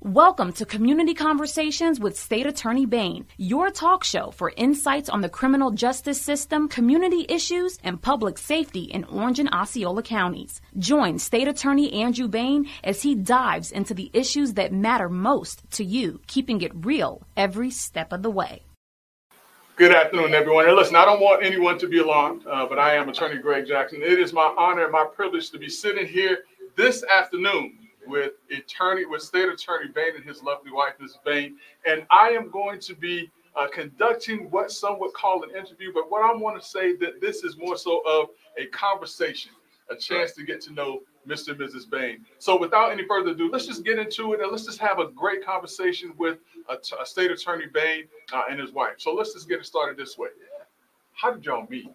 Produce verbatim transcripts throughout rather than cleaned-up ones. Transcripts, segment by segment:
Welcome to Community Conversations with State Attorney Bain, your talk show for insights on the criminal justice system, community issues, and public safety in Orange and Osceola counties. Join State Attorney Andrew Bain as he dives into the issues that matter most to you, keeping it real every step of the way. Good afternoon, everyone. And listen, I don't want anyone to be alarmed, uh, but I am Attorney Greg Jackson. It is my honor and my privilege to be sitting here this afternoon with attorney, with State Attorney Bain and his lovely wife, Miz Bain. And I am going to be uh, conducting what some would call an interview, but what I want to say that this is more so of a conversation, a chance to get to know Mister and Missus Bain. So without any further ado, let's just get into it and let's just have a great conversation with a, a State Attorney Bain uh, and his wife. So let's just get it started this way. How did y'all meet?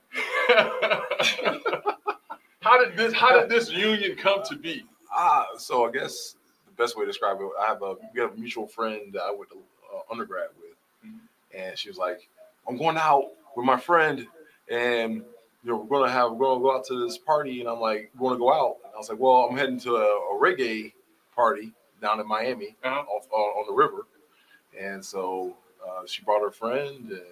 How did this, how did this union come to be? Ah, so I guess the best way to describe it, I have a we have a mutual friend that I went to uh, undergrad with, mm-hmm. and she was like, "I'm going out with my friend, and you know we're gonna have we're gonna go out to this party." And I'm like, "We're gonna go out." And I was like, "Well, I'm heading to a, a reggae party down in Miami, uh-huh. off uh, on the river." And so uh, she brought her friend, and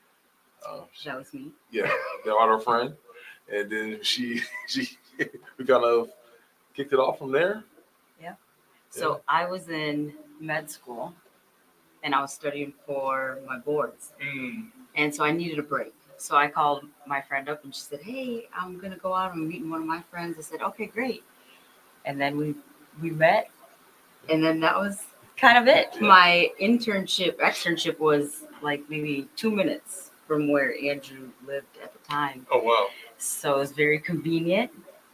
uh, that was me. Yeah, they brought her friend, and then she she we kind of kicked it off from there. Yeah. So yeah. I was in med school and I was studying for my boards. Mm. And so I needed a break. So I called my friend up and she said, "Hey, I'm going to go out. I'm meeting one of my friends." I said, "Okay, great." And then we, we met and then that was kind of it. Yeah. My internship, externship was like maybe two minutes from where Andrew lived at the time. Oh, wow. So it was very convenient.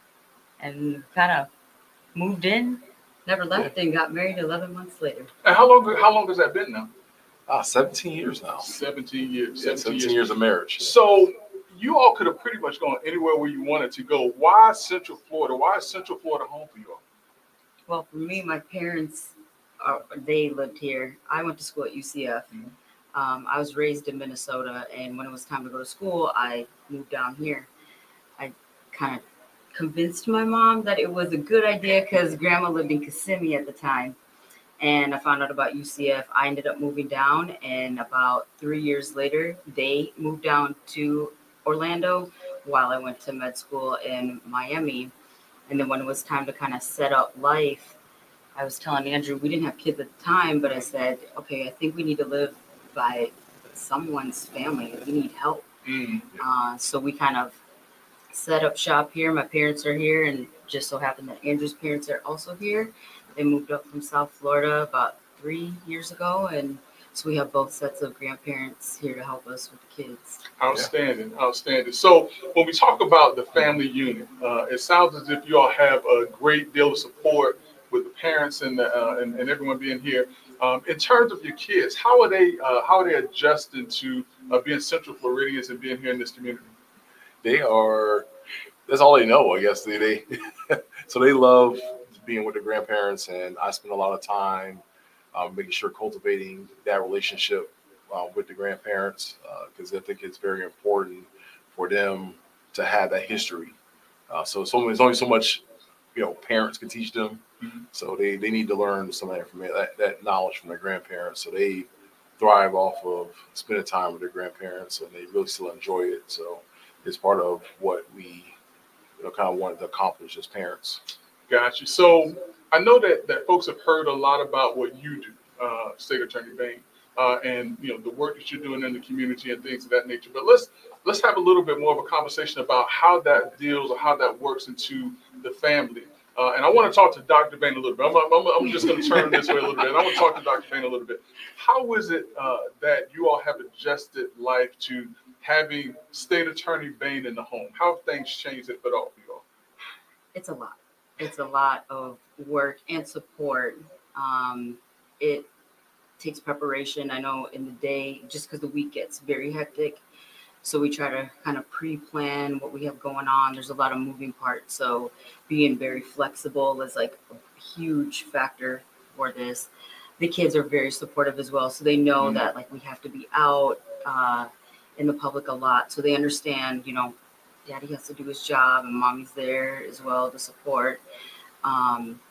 And kind of moved in, never left, yeah. and got married eleven months later. And how long? How long has that been now? Ah, seventeen years now. Seventeen years. Yeah, seventeen, seventeen years. years of marriage. Yeah. So you all could have pretty much gone anywhere where you wanted to go. Why Central Florida? Why is Central Florida home for you all? Well, for me, my parents, are, they lived here. I went to school at U C F. Mm-hmm. Um, I was raised in Minnesota, and when it was time to go to school, I moved down here. I kind of convinced my mom that it was a good idea because grandma lived in Kissimmee at the time. And I found out about U C F. I ended up moving down, and about three years later, they moved down to Orlando while I went to med school in Miami. And then when it was time to kind of set up life, I was telling Andrew, we didn't have kids at the time, but I said, okay, I think we need to live by someone's family. We need help. Mm-hmm. Uh, so we kind of set up shop here. My parents are here, and just so happened that Andrew's parents are also here. They moved up from South Florida about three years ago, and so we have both sets of grandparents here to help us with the kids. Outstanding, yeah. outstanding. So when we talk about the family unit, uh, it sounds as if you all have a great deal of support with the parents and the, uh, and, and everyone being here. Um, in terms of your kids, how are they uh, how are they adjusting to uh, being Central Floridians and being here in this community? They are, that's all they know, I guess. They, they so they love being with their grandparents, and I spend a lot of time um, making sure cultivating that relationship uh, with the grandparents, because uh, I think it's very important for them to have that history. Uh, so, so there's only so much, you know, parents can teach them. Mm-hmm. So they, they need to learn some of that, from that, that knowledge from their grandparents. So they thrive off of spending time with their grandparents, and they really still enjoy it. So it's part of what we, you know, kind of wanted to accomplish as parents. Gotcha. So I know that, that folks have heard a lot about what you do, uh, State Attorney Bain, uh, and you know the work that you're doing in the community and things of that nature. But let's let's have a little bit more of a conversation about how that deals or how that works into the family. Uh, and I want to talk to Doctor Bain a little bit. I'm, I'm, I'm just going to turn this way a little bit. And I want to talk to Doctor Bain a little bit. How is it uh, that you all have adjusted life to having State Attorney Bain in the home? How have things changed, if at all, for you all? It's a lot. It's a lot of work and support. Um, it takes preparation. I know in the day, just because the week gets very hectic, so we try to kind of pre-plan what we have going on. There's a lot of moving parts, so being very flexible is like a huge factor for this. The kids are very supportive as well, so they know mm-hmm. that like we have to be out uh, in the public a lot, so they understand, you know, Daddy has to do his job and Mommy's there as well to support. Um, I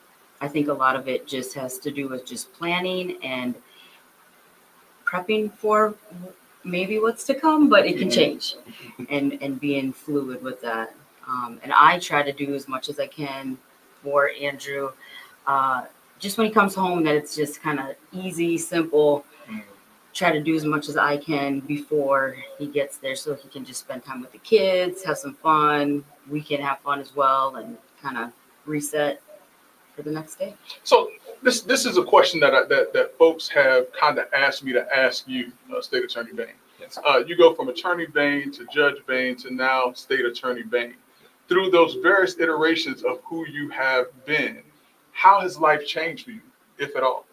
I think a lot of it just has to do with just planning and prepping for maybe what's to come, but it can change, and and being fluid with that. Um, and I try to do as much as I can for Andrew. Uh, just when he comes home, that it's just kind of easy, simple. Try to do as much as I can before he gets there, so he can just spend time with the kids, have some fun. We can have fun as well, and kind of reset for the next day. So this this is a question that I, that that folks have kind of asked me to ask you, uh, State Attorney Bain. Yes. Uh, you go from Attorney Bain to Judge Bain to now State Attorney Bain. Through those various iterations of who you have been, how has life changed for you, if at all?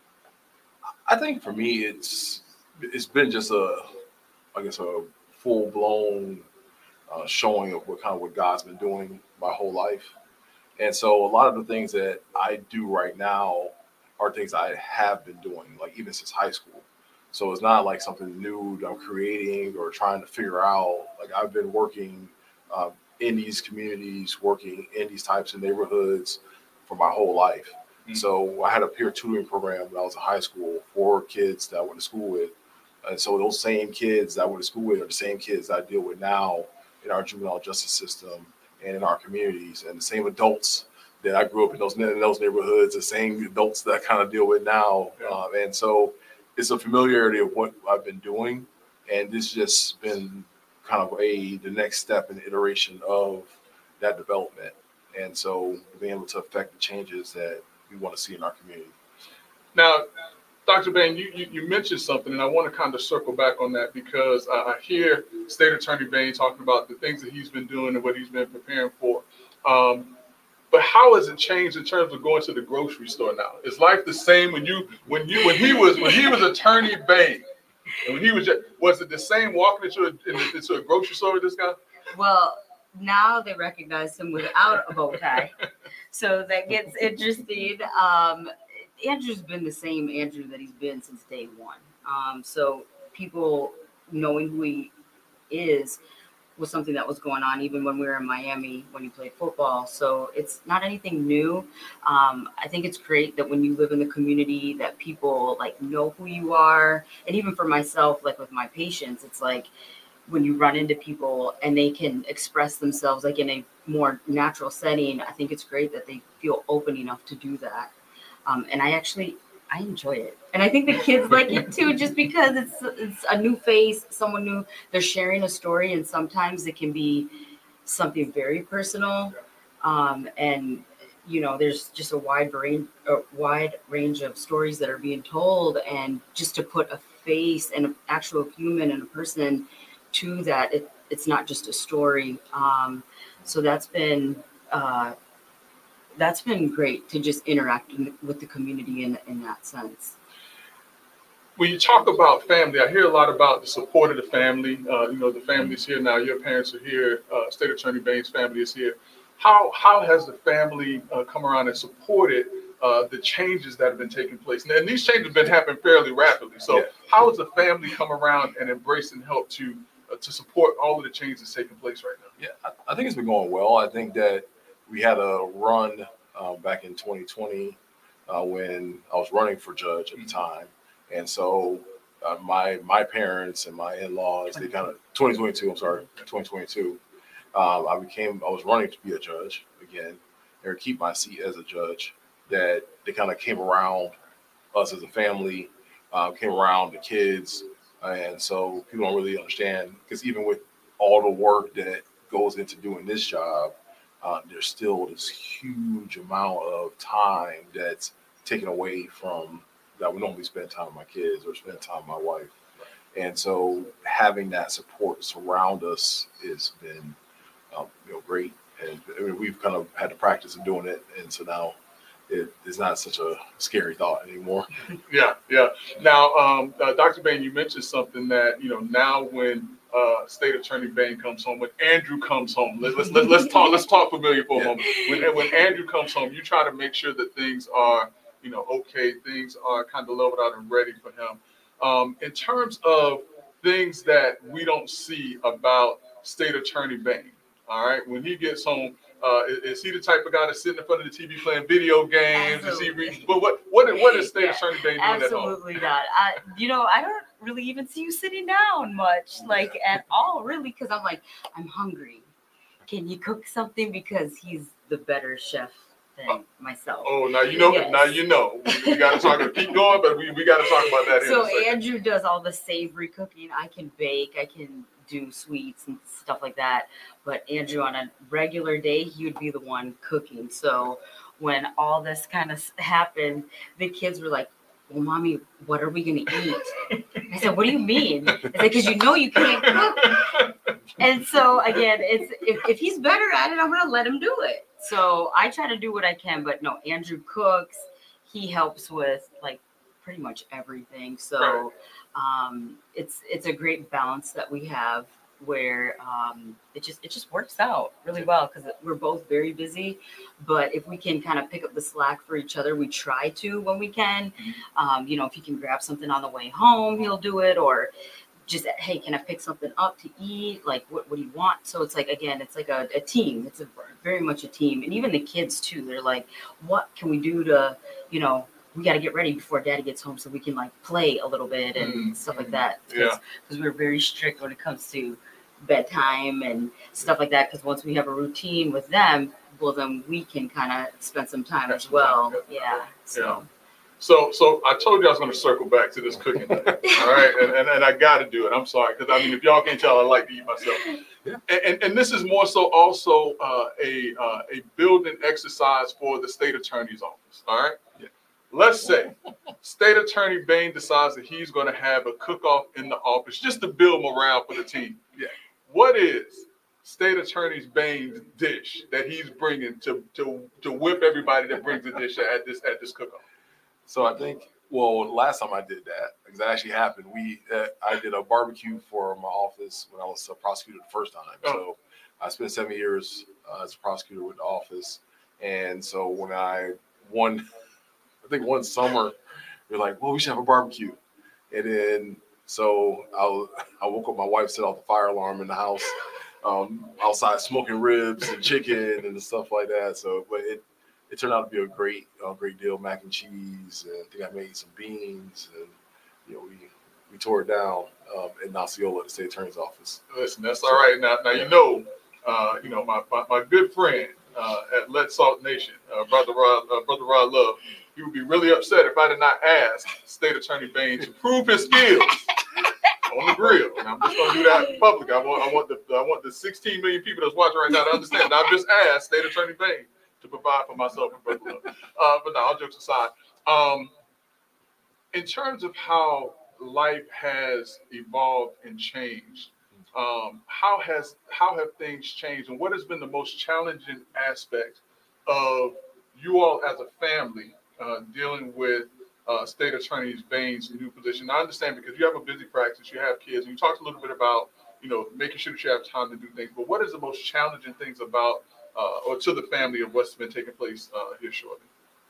I think for me, it's it's been just a, I guess, a full blown uh, showing of what kind of what God's been doing my whole life, and so a lot of the things that I do right now are things I have been doing, like even since high school. So it's not like something new that I'm creating or trying to figure out. Like I've been working uh, in these communities, working in these types of neighborhoods for my whole life. So I had a peer tutoring program when I was in high school for kids that I went to school with. And so those same kids that I went to school with are the same kids that I deal with now in our juvenile justice system and in our communities. And the same adults that I grew up in those, in those neighborhoods, the same adults that I kind of deal with now. Um, and so it's a familiarity of what I've been doing. And this has just been kind of a the next step in the iteration of that development. And so being able to affect the changes that we want to see in our community. Now, Doctor Bain, you, you, you mentioned something, and I want to kind of circle back on that because I, I hear State Attorney Bain talking about the things that he's been doing and what he's been preparing for. Um, but how has it changed in terms of going to the grocery store now? Is life the same when you when you when he was when he was Attorney Bain, and when he was just, was it the same walking into a, into a grocery store with this guy? Well, now they recognize him without a bow tie. So that gets interesting. Um, Andrew's been the same Andrew that he's been since day one. Um, so people knowing who he is was something that was going on even when we were in Miami when he played football. So it's not anything new. Um, I think it's great that when you live in the community that people like know who you are. And even for myself, like with my patients, it's like, when you run into people and they can express themselves like in a more natural setting, I think it's great that they feel open enough to do that. Um, and I actually, I enjoy it. And I think the kids like it too, just because it's it's a new face, someone new, they're sharing a story. And sometimes it can be something very personal. Um, and, you know, there's just a wide range, a wide range of stories that are being told. And just to put a face and an actual human and a person to that, it, it's not just a story. Um, so that's been uh, that's been great to just interact in, with the community in in that sense. When you talk about family, I hear a lot about the support of the family. Uh, you know, the family's here now. Your parents are here. Uh, State Attorney Bain's family is here. How how has the family uh, come around and supported uh, the changes that have been taking place? And, and these changes have been happening fairly rapidly. So, yeah. How has the family come around and embraced and helped to uh, to support all of the changes that's taking place right now? Yeah, I, I think it's been going well. I think that we had a run uh, back in twenty twenty uh, when I was running for judge at the time. And so uh, my my parents and my in-laws, they kind of, twenty twenty-two, I'm sorry, twenty twenty-two, um, I became, I was running to be a judge again, or keep my seat as a judge, that they kind of came around us as a family, uh, came around the kids. And so people don't really understand, because even with all the work that goes into doing this job, uh, there's still this huge amount of time that's taken away from that would normally spend time with my kids or spend time with my wife. And so having that support surround us has been um, you know, great. And I mean, we've kind of had the practice of doing it. And so now it is not such a scary thought anymore. Yeah, yeah. Now, um, uh, Doctor Bain, you mentioned something that, you know, now when uh, State Attorney Bain comes home, when Andrew comes home, let, let's let's let's talk let's talk familiar for a Yeah. moment. When when Andrew comes home, you try to make sure that things are, you know, okay, things are kind of leveled out and ready for him. Um, in terms of things that we don't see about State Attorney Bain, all right, when he gets home, Uh, is, is he the type of guy that's sitting in front of the T V playing video games? Absolutely. Is he? Re- but what what what is State Yeah, Attorney Bane doing at home? Absolutely not. I, you know, I don't really even see you sitting down much, like at all, really, because I'm like, I'm hungry. Can you cook something? Because he's the better chef than myself. Oh, now you know. Yes. Now you know. We, we got to talk. Keep going, but we, we got to talk about that. Here So in a second. Andrew does all the savory cooking. I can bake. I can do sweets and stuff like that. But Andrew, on a regular day, he would be the one cooking. So when all this kind of happened, the kids were like, well, Mommy, what are we going to eat? I said, what do you mean? I said, because you know you can't cook. And so, again, it's if, if he's better at it, I'm going to let him do it. So I try to do what I can. But no, Andrew cooks. He helps with, like, pretty much everything. So um, it's it's a great balance that we have where um, it just it just works out really well because we're both very busy. But if we can kind of pick up the slack for each other, we try to when we can. Um, you know, if he can grab something on the way home, he'll do it. Or just, hey, can I pick something up to eat? Like, what, what do you want? So it's like, again, it's like a, a team. It's a very much a team. And even the kids, too, they're like, what can we do to, you know, we got to get ready before Daddy gets home so we can, like, play a little bit and Mm-hmm. stuff like that. Yeah. Because we're very strict when it comes to bedtime and stuff like that. Because once we have a routine with them, well, then we can kind of spend some time Have as some well. time. Yeah. So. So, so I told you I was going to circle back to this cooking thing, all right? And, and, and I got to do it. I'm sorry, because, I mean, if y'all can't tell, I like to eat myself. Yeah. And, and, and this is more so also uh, a uh, a building exercise for the state attorney's office, all right? Yeah. Let's say State Attorney Bane decides that he's going to have a cook-off in the office just to build morale for the team. Yeah. What is State Attorney Bane's dish that he's bringing to to to whip everybody that brings the dish at this at this cook-off? So I think, well, last time I did that, because it actually happened, we uh, I did a barbecue for my office when I was a prosecutor the first time. Oh. So I spent seven years uh, as a prosecutor with the office. And so when I won, I think one summer, we were like, well, we should have a barbecue. And then, so I, I woke up, my wife set off the fire alarm in the house, um, outside smoking ribs and chicken and stuff like that. So, but it, It turned out to be a great, uh, great deal. Mac and cheese, and I think I made some beans, and you know, we we tore it down um, in Osceola at the state attorney's office. Listen, that's all right. Now, now you know, uh, you know, my, my, my good friend uh, at Let Salt Nation, uh, brother Rod, uh, brother Rod Love, he would be really upset if I did not ask State Attorney Bane to prove his skills on the grill. And I'm just going to do that in public. I want, I want the, I want the sixteen million people that's watching right now to understand. I've just asked State Attorney Bane to provide for myself and brother Love. Uh, but no, all jokes aside, um, in terms of how life has evolved and changed, um, how has how have things changed, and what has been the most challenging aspect of you all as a family uh, dealing with uh, State Attorney Bane's new position? I understand because you have a busy practice, you have kids, and you talked a little bit about you know making sure that you have time to do things. But what is the most challenging things about uh, or to the family of what's been taking place uh, here shortly?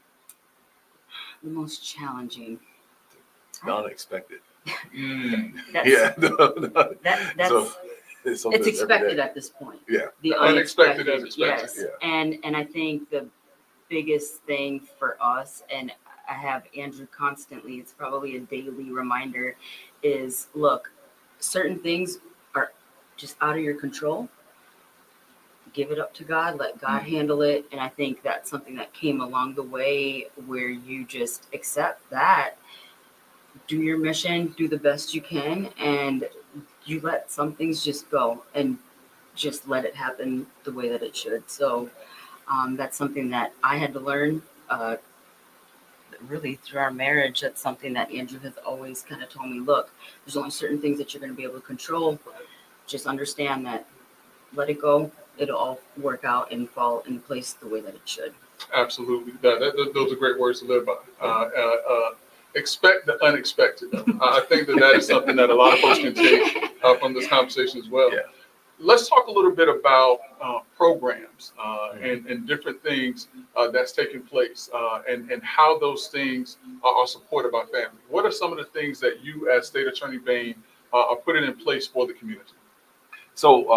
The most challenging. The unexpected. Mm. That's, Yeah. no, no. That, that's So, it's something it's that's every expected day. at this point. Yeah. The Unexpected unexpected, is expected, yes. yeah. And and I think the biggest thing for us, and I have Andrew constantly, it's probably a daily reminder, is look, certain things are just out of your control. Give it up to God, let God Mm-hmm. handle it. And I think that's something that came along the way where you just accept that, do your mission, do the best you can, and you let some things just go and just let it happen the way that it should. So um, that's something that I had to learn uh, really through our marriage. That's something that Andrew has always kind of told me, look, there's only certain things that you're going to be able to control. Just understand that, let it go. It'll all work out and fall in place the way that it should. Absolutely. That, that, those are great words to live by. Uh, uh, uh, expect the unexpected. Uh, I think that that is something that a lot of folks can take uh, from this conversation as well. Yeah. Let's talk a little bit about uh, programs uh, Mm-hmm. and, and different things uh, that's taking place uh, and, and how those things are, are supported by family. What are some of the things that you as State Attorney Bane uh, are putting in place for the community? So uh,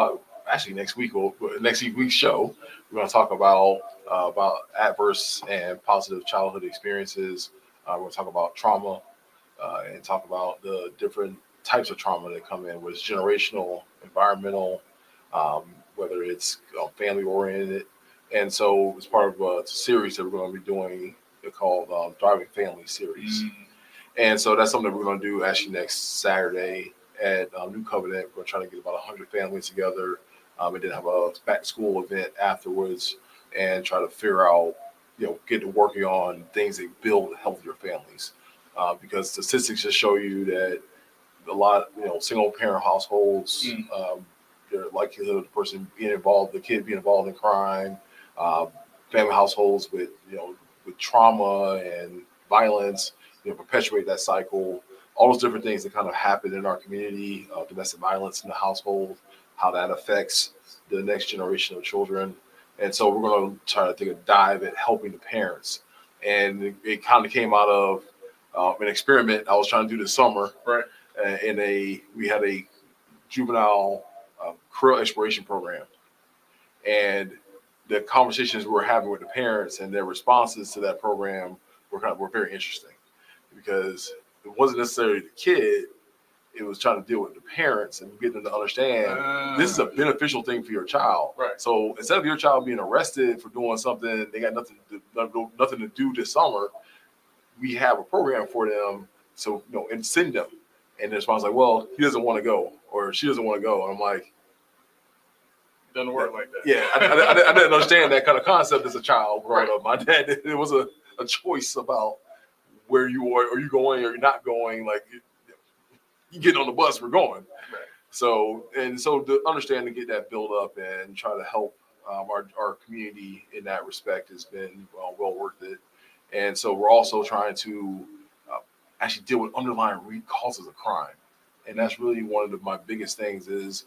actually next week, we'll, next week's show, we're going to talk about uh, about adverse and positive childhood experiences. Uh, we're going to talk about trauma uh, and talk about the different types of trauma that come in, whether it's generational, environmental, um, whether it's uh, family oriented. And so it's part of a series that we're going to be doing called um, Thriving Family Series. Mm. And so that's something that we're going to do actually next Saturday at um, New Covenant. We're trying to get about one hundred families together um, and then have a back to school event afterwards and try to figure out, you know, get to working on things that build healthier families. Uh, because statistics just show you that a lot, you know, single parent households, mm. um, their likelihood of the person being involved, the kid being involved in crime, uh, family households with, you know, with trauma and violence, you know, perpetuate that cycle, all those different things that kind of happen in our community, uh, domestic violence in the household, how that affects the next generation of children. And so we're going to try to take a dive at helping the parents. And it, it kind of came out of uh, an experiment I was trying to do this summer. Right. Uh, in a, we had a juvenile uh, career exploration program. And the conversations we were having with the parents and their responses to that program were kind of, were very interesting, because it wasn't necessarily the kid, it was trying to deal with the parents and get them to understand uh, this is a beneficial thing for your child. Right. So instead of your child being arrested for doing something they got nothing to, nothing to do this summer, we have a program for them. So, you know, and send them. And the response like, well, he doesn't want to go, or she doesn't want to go. And I'm like, doesn't work like that. Yeah, I, I, I didn't understand that kind of concept as a child growing right. up. My dad, it was a, a choice about where you are, are you going or you're not going. Like, you, you get on the bus, we're going. Right. So, and so to understand and get that build up and try to help um, our, our community in that respect has been well, well worth it. And so we're also trying to uh, actually deal with underlying root causes of crime. And that's really one of the, my biggest things is,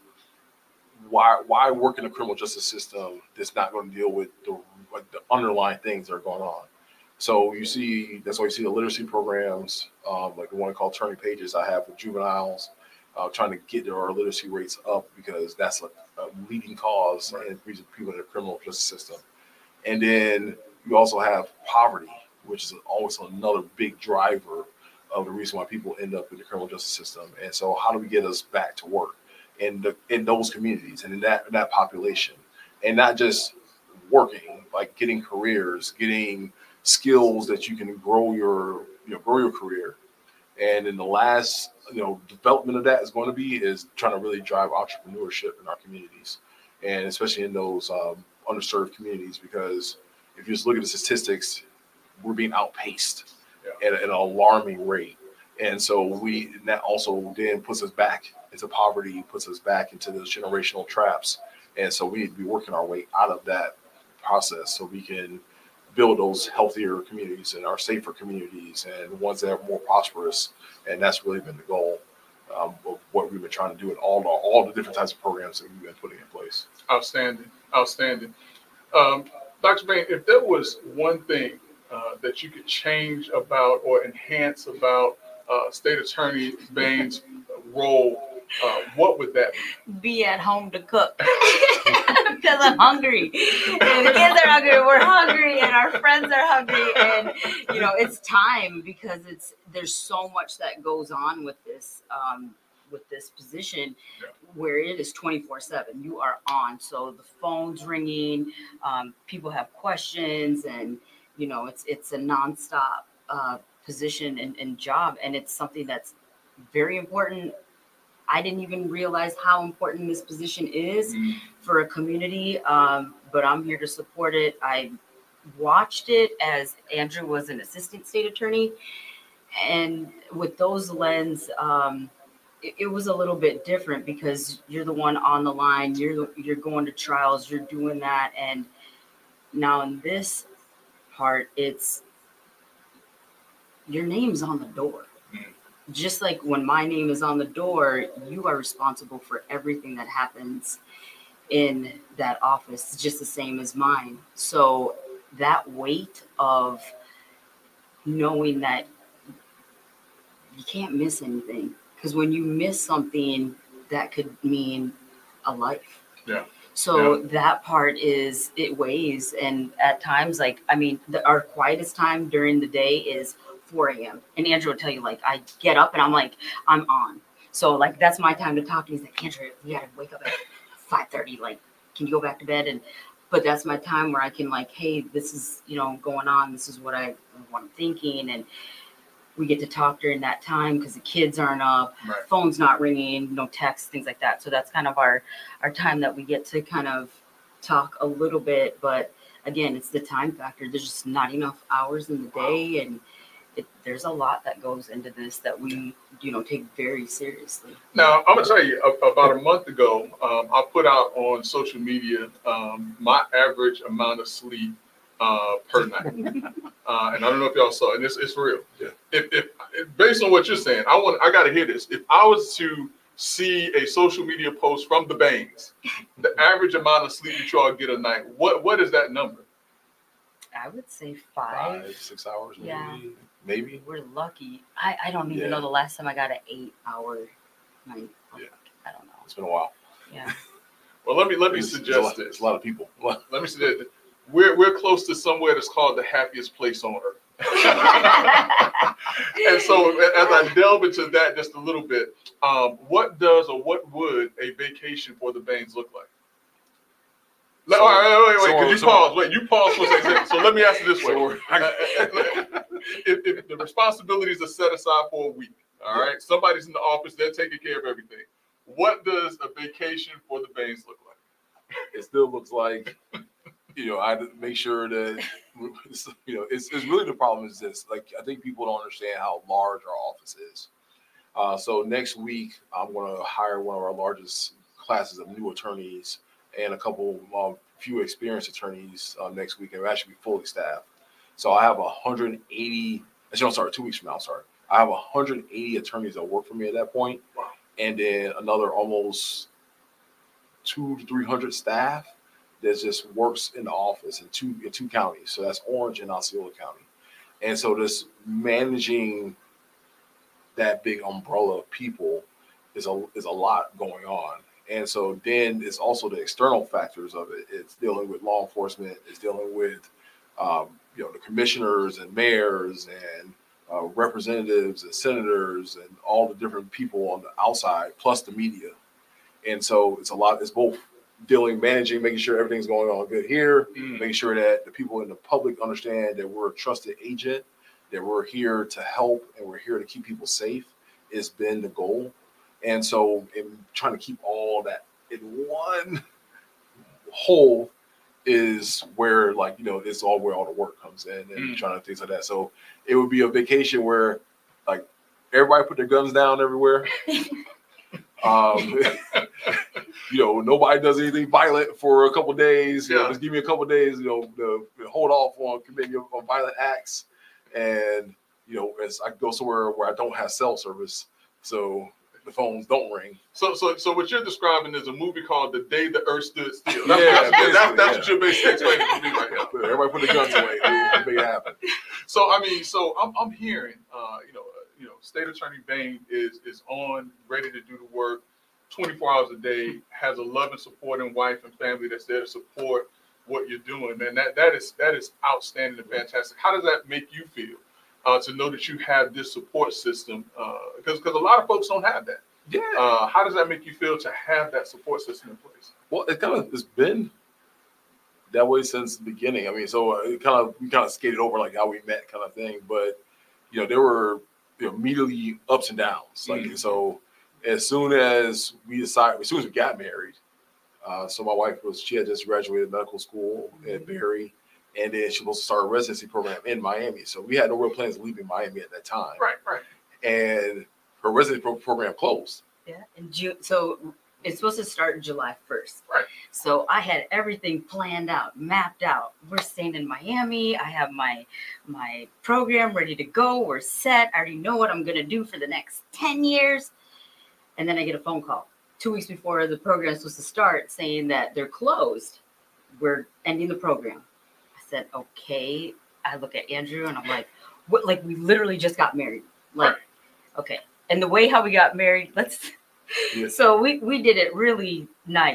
Why why work in the criminal justice system that's not going to deal with the, like the underlying things that are going on? So you see, that's why you see the literacy programs, um, like the one called Turning Pages I have with juveniles, uh, trying to get our literacy rates up, because that's a, a leading cause right. in people in the criminal justice system. And then you also have poverty, which is always another big driver of the reason why people end up in the criminal justice system. And so how do we get us back to work in the in those communities and in that in that population, and not just working, like getting careers, getting skills that you can grow your you know grow your career. And in the last you know development of that is going to be is trying to really drive entrepreneurship in our communities, and especially in those um, underserved communities, because if you just look at the statistics, we're being outpaced yeah. at, at an alarming rate. And so we and that also then puts us back into poverty, puts us back into those generational traps. And so we need to be working our way out of that process so we can build those healthier communities and our safer communities and ones that are more prosperous. And that's really been the goal um, of what we've been trying to do in all the, all the different types of programs that we've been putting in place. Outstanding. Outstanding. Um, Doctor Bain, if there was one thing uh, that you could change about or enhance about uh, State Attorney Bain's role, uh, what would that be? Be at home to cook. Because I'm hungry. And the kids are hungry, we're hungry, and our friends are hungry. And, you know, it's time, because it's there's so much that goes on with this um, with this position yeah. where it is twenty-four seven. You are on. So the phone's ringing, um, people have questions, and, you know, it's it's a nonstop uh, position and, and job. And it's something that's very important. I didn't even realize how important this position is mm. for a community, um, but I'm here to support it. I watched it as Andrew was an assistant state attorney, and with those lens, um, it, it was a little bit different, because you're the one on the line, you're you're going to trials, you're doing that, and now in this part, it's your name's on the door. Just like when my name is on the door, you are responsible for everything that happens in that office, just the same as mine. So that weight of knowing that you can't miss anything, because when you miss something, that could mean a life. Yeah. So Yeah. that part is, it weighs. And at times, like, I mean, the, our quietest time during the day is four a.m. And Andrew will tell you, like, I get up and I'm like, I'm on. So, like, that's my time to talk to you. He's like, Andrew, you got to wake up at five thirty. Like, can you go back to bed? And, but that's my time where I can, like, hey, this is, you know, going on. This is what, I, what I'm thinking. And we get to talk during that time because the kids aren't up, Right. phone's not ringing, no texts, things like that. So that's kind of our, our time that we get to kind of talk a little bit. But again, it's the time factor. There's just not enough hours in the day. And it, there's a lot that goes into this that we, you know, take very seriously. Now, I'm going to tell you, a- about a month ago, um, I put out on social media um, my average amount of sleep uh, per night. Uh, and I don't know if y'all saw it, and it's, it's real. Yeah. If, if, if based on what you're saying, I want I got to hear this. If I was to see a social media post from the Bains, the average amount of sleep that y'all get a night, what what is that number? I would say five. Five, six hours, maybe. Yeah. Maybe. We're lucky. I, I don't even Yeah. know the last time I got an eight hour night. Yeah. I don't know. It's been a while. Yeah. Well, let me let me It's- it's a suggest lot- this. It's a lot of people. Let me suggest this. We're we're close to somewhere that's called the happiest place on earth. And so, as I delve into that just a little bit, um, what does or what would a vacation for the Bains look like? Let- So- all right, wait, wait, so- wait, 'cause you so- pause. Wait, you pause for a second. So let me ask you this way: So we're- Uh, if, if the responsibilities are set aside for a week, all right, somebody's in the office, they're taking care of everything. What does a vacation for the Bains look like? It still looks like, you know, I had to make sure that, you know, it's, it's really the problem is this. Like, I think people don't understand how large our office is. Uh, so next week, I'm going to hire one of our largest classes of new attorneys and a couple, um, few experienced attorneys uh, next week, and we'll actually be fully staffed. So I have one hundred eighty, actually, I'm sorry, two weeks from now, I'm sorry. I have one hundred eighty attorneys that work for me at that point, Wow. and then another almost two to three hundred staff that just works in the office in two in two counties. So that's Orange and Osceola County. And so just managing that big umbrella of people is a is a lot going on. And so then it's also the external factors of it. It's dealing with law enforcement. It's dealing with um, you know, the commissioners and mayors and uh, representatives and senators and all the different people on the outside, plus the media. And so it's a lot. It's both dealing, managing, making sure everything's going on good here, Mm. making sure that the people in the public understand that we're a trusted agent, that we're here to help and we're here to keep people safe. It's been the goal. And so in trying to keep all that in one whole is where, like, you know, it's all where all the work comes in and Mm. trying to things like that. So it would be a vacation where, like, everybody put their guns down everywhere. um, you know, nobody does anything violent for a couple days. You know, Yeah. just give me a couple days, you know, to hold off on committing on violent acts. And, you know, as I go somewhere where I don't have cell service, so the phones don't ring. So, so, so what you're describing is a movie called "The Day the Earth Stood Still." Yeah, That's, that's, that's, basically, that's yeah. what you're basically explaining to me right now. Everybody put their guns away. We'll make it happen. So, I mean, so I'm, I'm hearing, uh, you know, uh, you know, State Attorney Bain is is on, ready to do the work, twenty-four hours a day. Has a loving, supporting wife and family that's there to support what you're doing. Man, that that is that is outstanding and fantastic. How does that make you feel uh, to know that you have this support system? Because because a lot of folks don't have that. Yeah. Uh, how does that make you feel to have that support system in place? Well, it kind of it's been that way since the beginning. I mean, so it kind of we kind of skated over like how we met, kind of thing. But you know, there were, you know, immediately ups and downs. Like Mhm. so, as soon as we decided, as soon as we got married, uh, so my wife was she had just graduated medical school at Berry, and then she was supposed to start a residency program in Miami. So we had no real plans of leaving Miami at that time. Right, right. And her residency pro- program closed. Yeah. In June. So it's supposed to start July first. Right. So I had everything planned out, mapped out. We're staying in Miami. I have my my program ready to go. We're set. I already know what I'm gonna do for the next ten years. And then I get a phone call two weeks before the program is supposed to start saying that they're closed. We're ending the program. I said, okay. I look at Andrew and I'm like, what? Like, we literally just got married. Like, Right. okay. And the way how we got married, let's Yeah. so we, we did it really nice.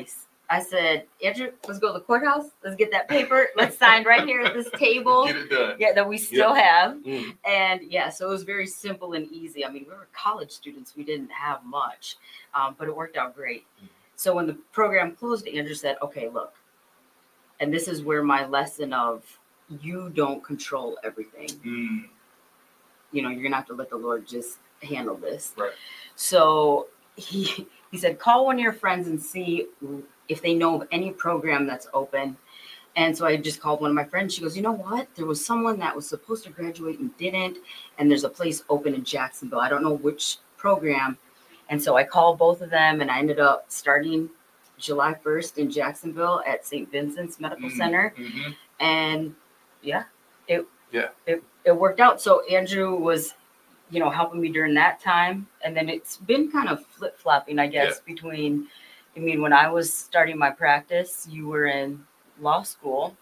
I said, Andrew, let's go to the courthouse. Let's get that paper. Let's sign right here at this table. Get it done. Yeah, that we still have. Mm. And yeah, so it was very simple and easy. I mean, we were college students. We didn't have much, um, but it worked out great. So when the program closed, Andrew said, okay, look, and this is where my lesson of you don't control everything. Mm. You know, you're going to have to let the Lord just handle this. Right. So he, he said, call one of your friends and see if they know of any program that's open. And so I just called one of my friends. She goes, you know what? There was someone that was supposed to graduate and didn't. And there's a place open in Jacksonville. I don't know which program. And so I called both of them, and I ended up starting July first in Jacksonville at Saint Vincent's Medical Mm-hmm. Center. Mm-hmm. And yeah, it, Yeah. it, it worked out. So Andrew was, you know, helping me during that time. And then it's been kind of flip flopping, I guess, yeah. between, I mean, when I was starting my practice, you were in law school,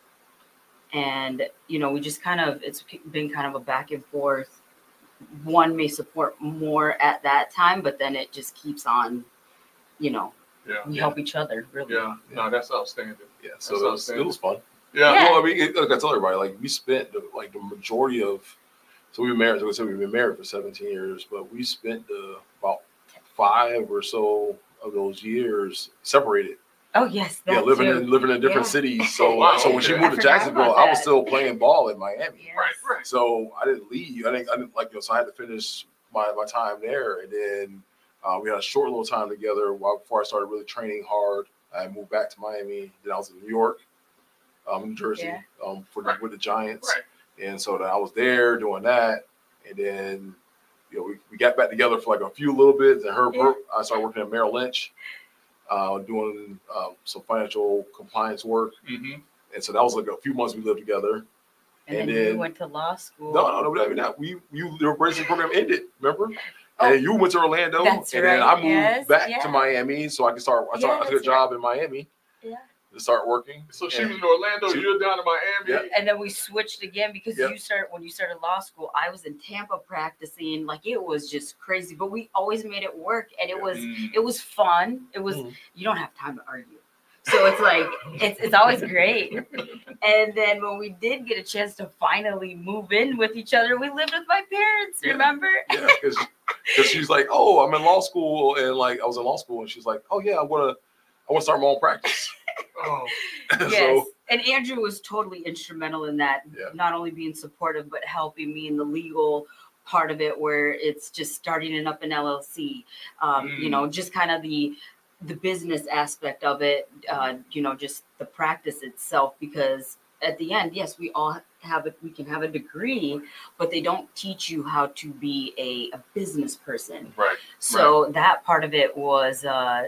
and, you know, we just kind of, it's been kind of a back and forth. One may support more at that time, but then it just keeps on, you know, Yeah. we yeah. help each other, really. Yeah. No, that's outstanding. Yeah. So it was, it was fun. Yeah. Yeah. Well, I mean, it, like I tell everybody, like we spent the, like the majority of, so we were married. So we said we've been married for seventeen years, but we spent the, about five or so of those years separated. Oh, yes. Yeah, That living too. in living in different Yeah. cities. So, Wow, so when she okay. moved I to forgot Jacksonville, about I was that. still playing ball in Miami. Yes. Right. Right. So I didn't leave. I didn't. I didn't like you know. So I had to finish my, my time there, and then uh, we had a short little time together while before I started really training hard. I moved back to Miami. Then I was in New York, um, New Jersey, Yeah. um, for Right. the, with the Giants, Right. and so then I was there doing that, and then you know we, we got back together for like a few little bits. And her, Yeah. her I started working at Merrill Lynch, uh, doing um, some financial compliance work. Mm-hmm. And so that was like a few months we lived together. And, And then, then- you went to law school. No, no, no, I mean, not, we, you, the racing program ended, remember? Oh, and you went to Orlando, that's and then right, I moved yes, back yeah. to Miami so I could start, I, Yeah, started, I took a that's job in Miami Yeah. to start working. So she And- was in Orlando. She- You're down in Miami. Yeah. And then we switched again because Yep. you started when you started law school. I was in Tampa practicing, like it was just crazy. But we always made it work, and it was Mm. it was fun. It was Mhm. you don't have time to argue, so it's like it's it's always great. And then when we did get a chance to finally move in with each other, we lived with my parents. Yeah. Remember? Yeah, because she's like, oh, I'm in law school, and like I was in law school, and she's like, oh yeah, I want to, I want to start my own practice. Oh. Yes. So And Andrew was totally instrumental in that, Yeah. not only being supportive, but helping me in the legal part of it, where it's just starting it up an L L C, um, Mm. you know, just kind of the the business aspect of it, uh, you know, just the practice itself. Because at the end, yes, we all have it. We can have a degree, but they don't teach you how to be a, a business person. Right. So that part of it was uh,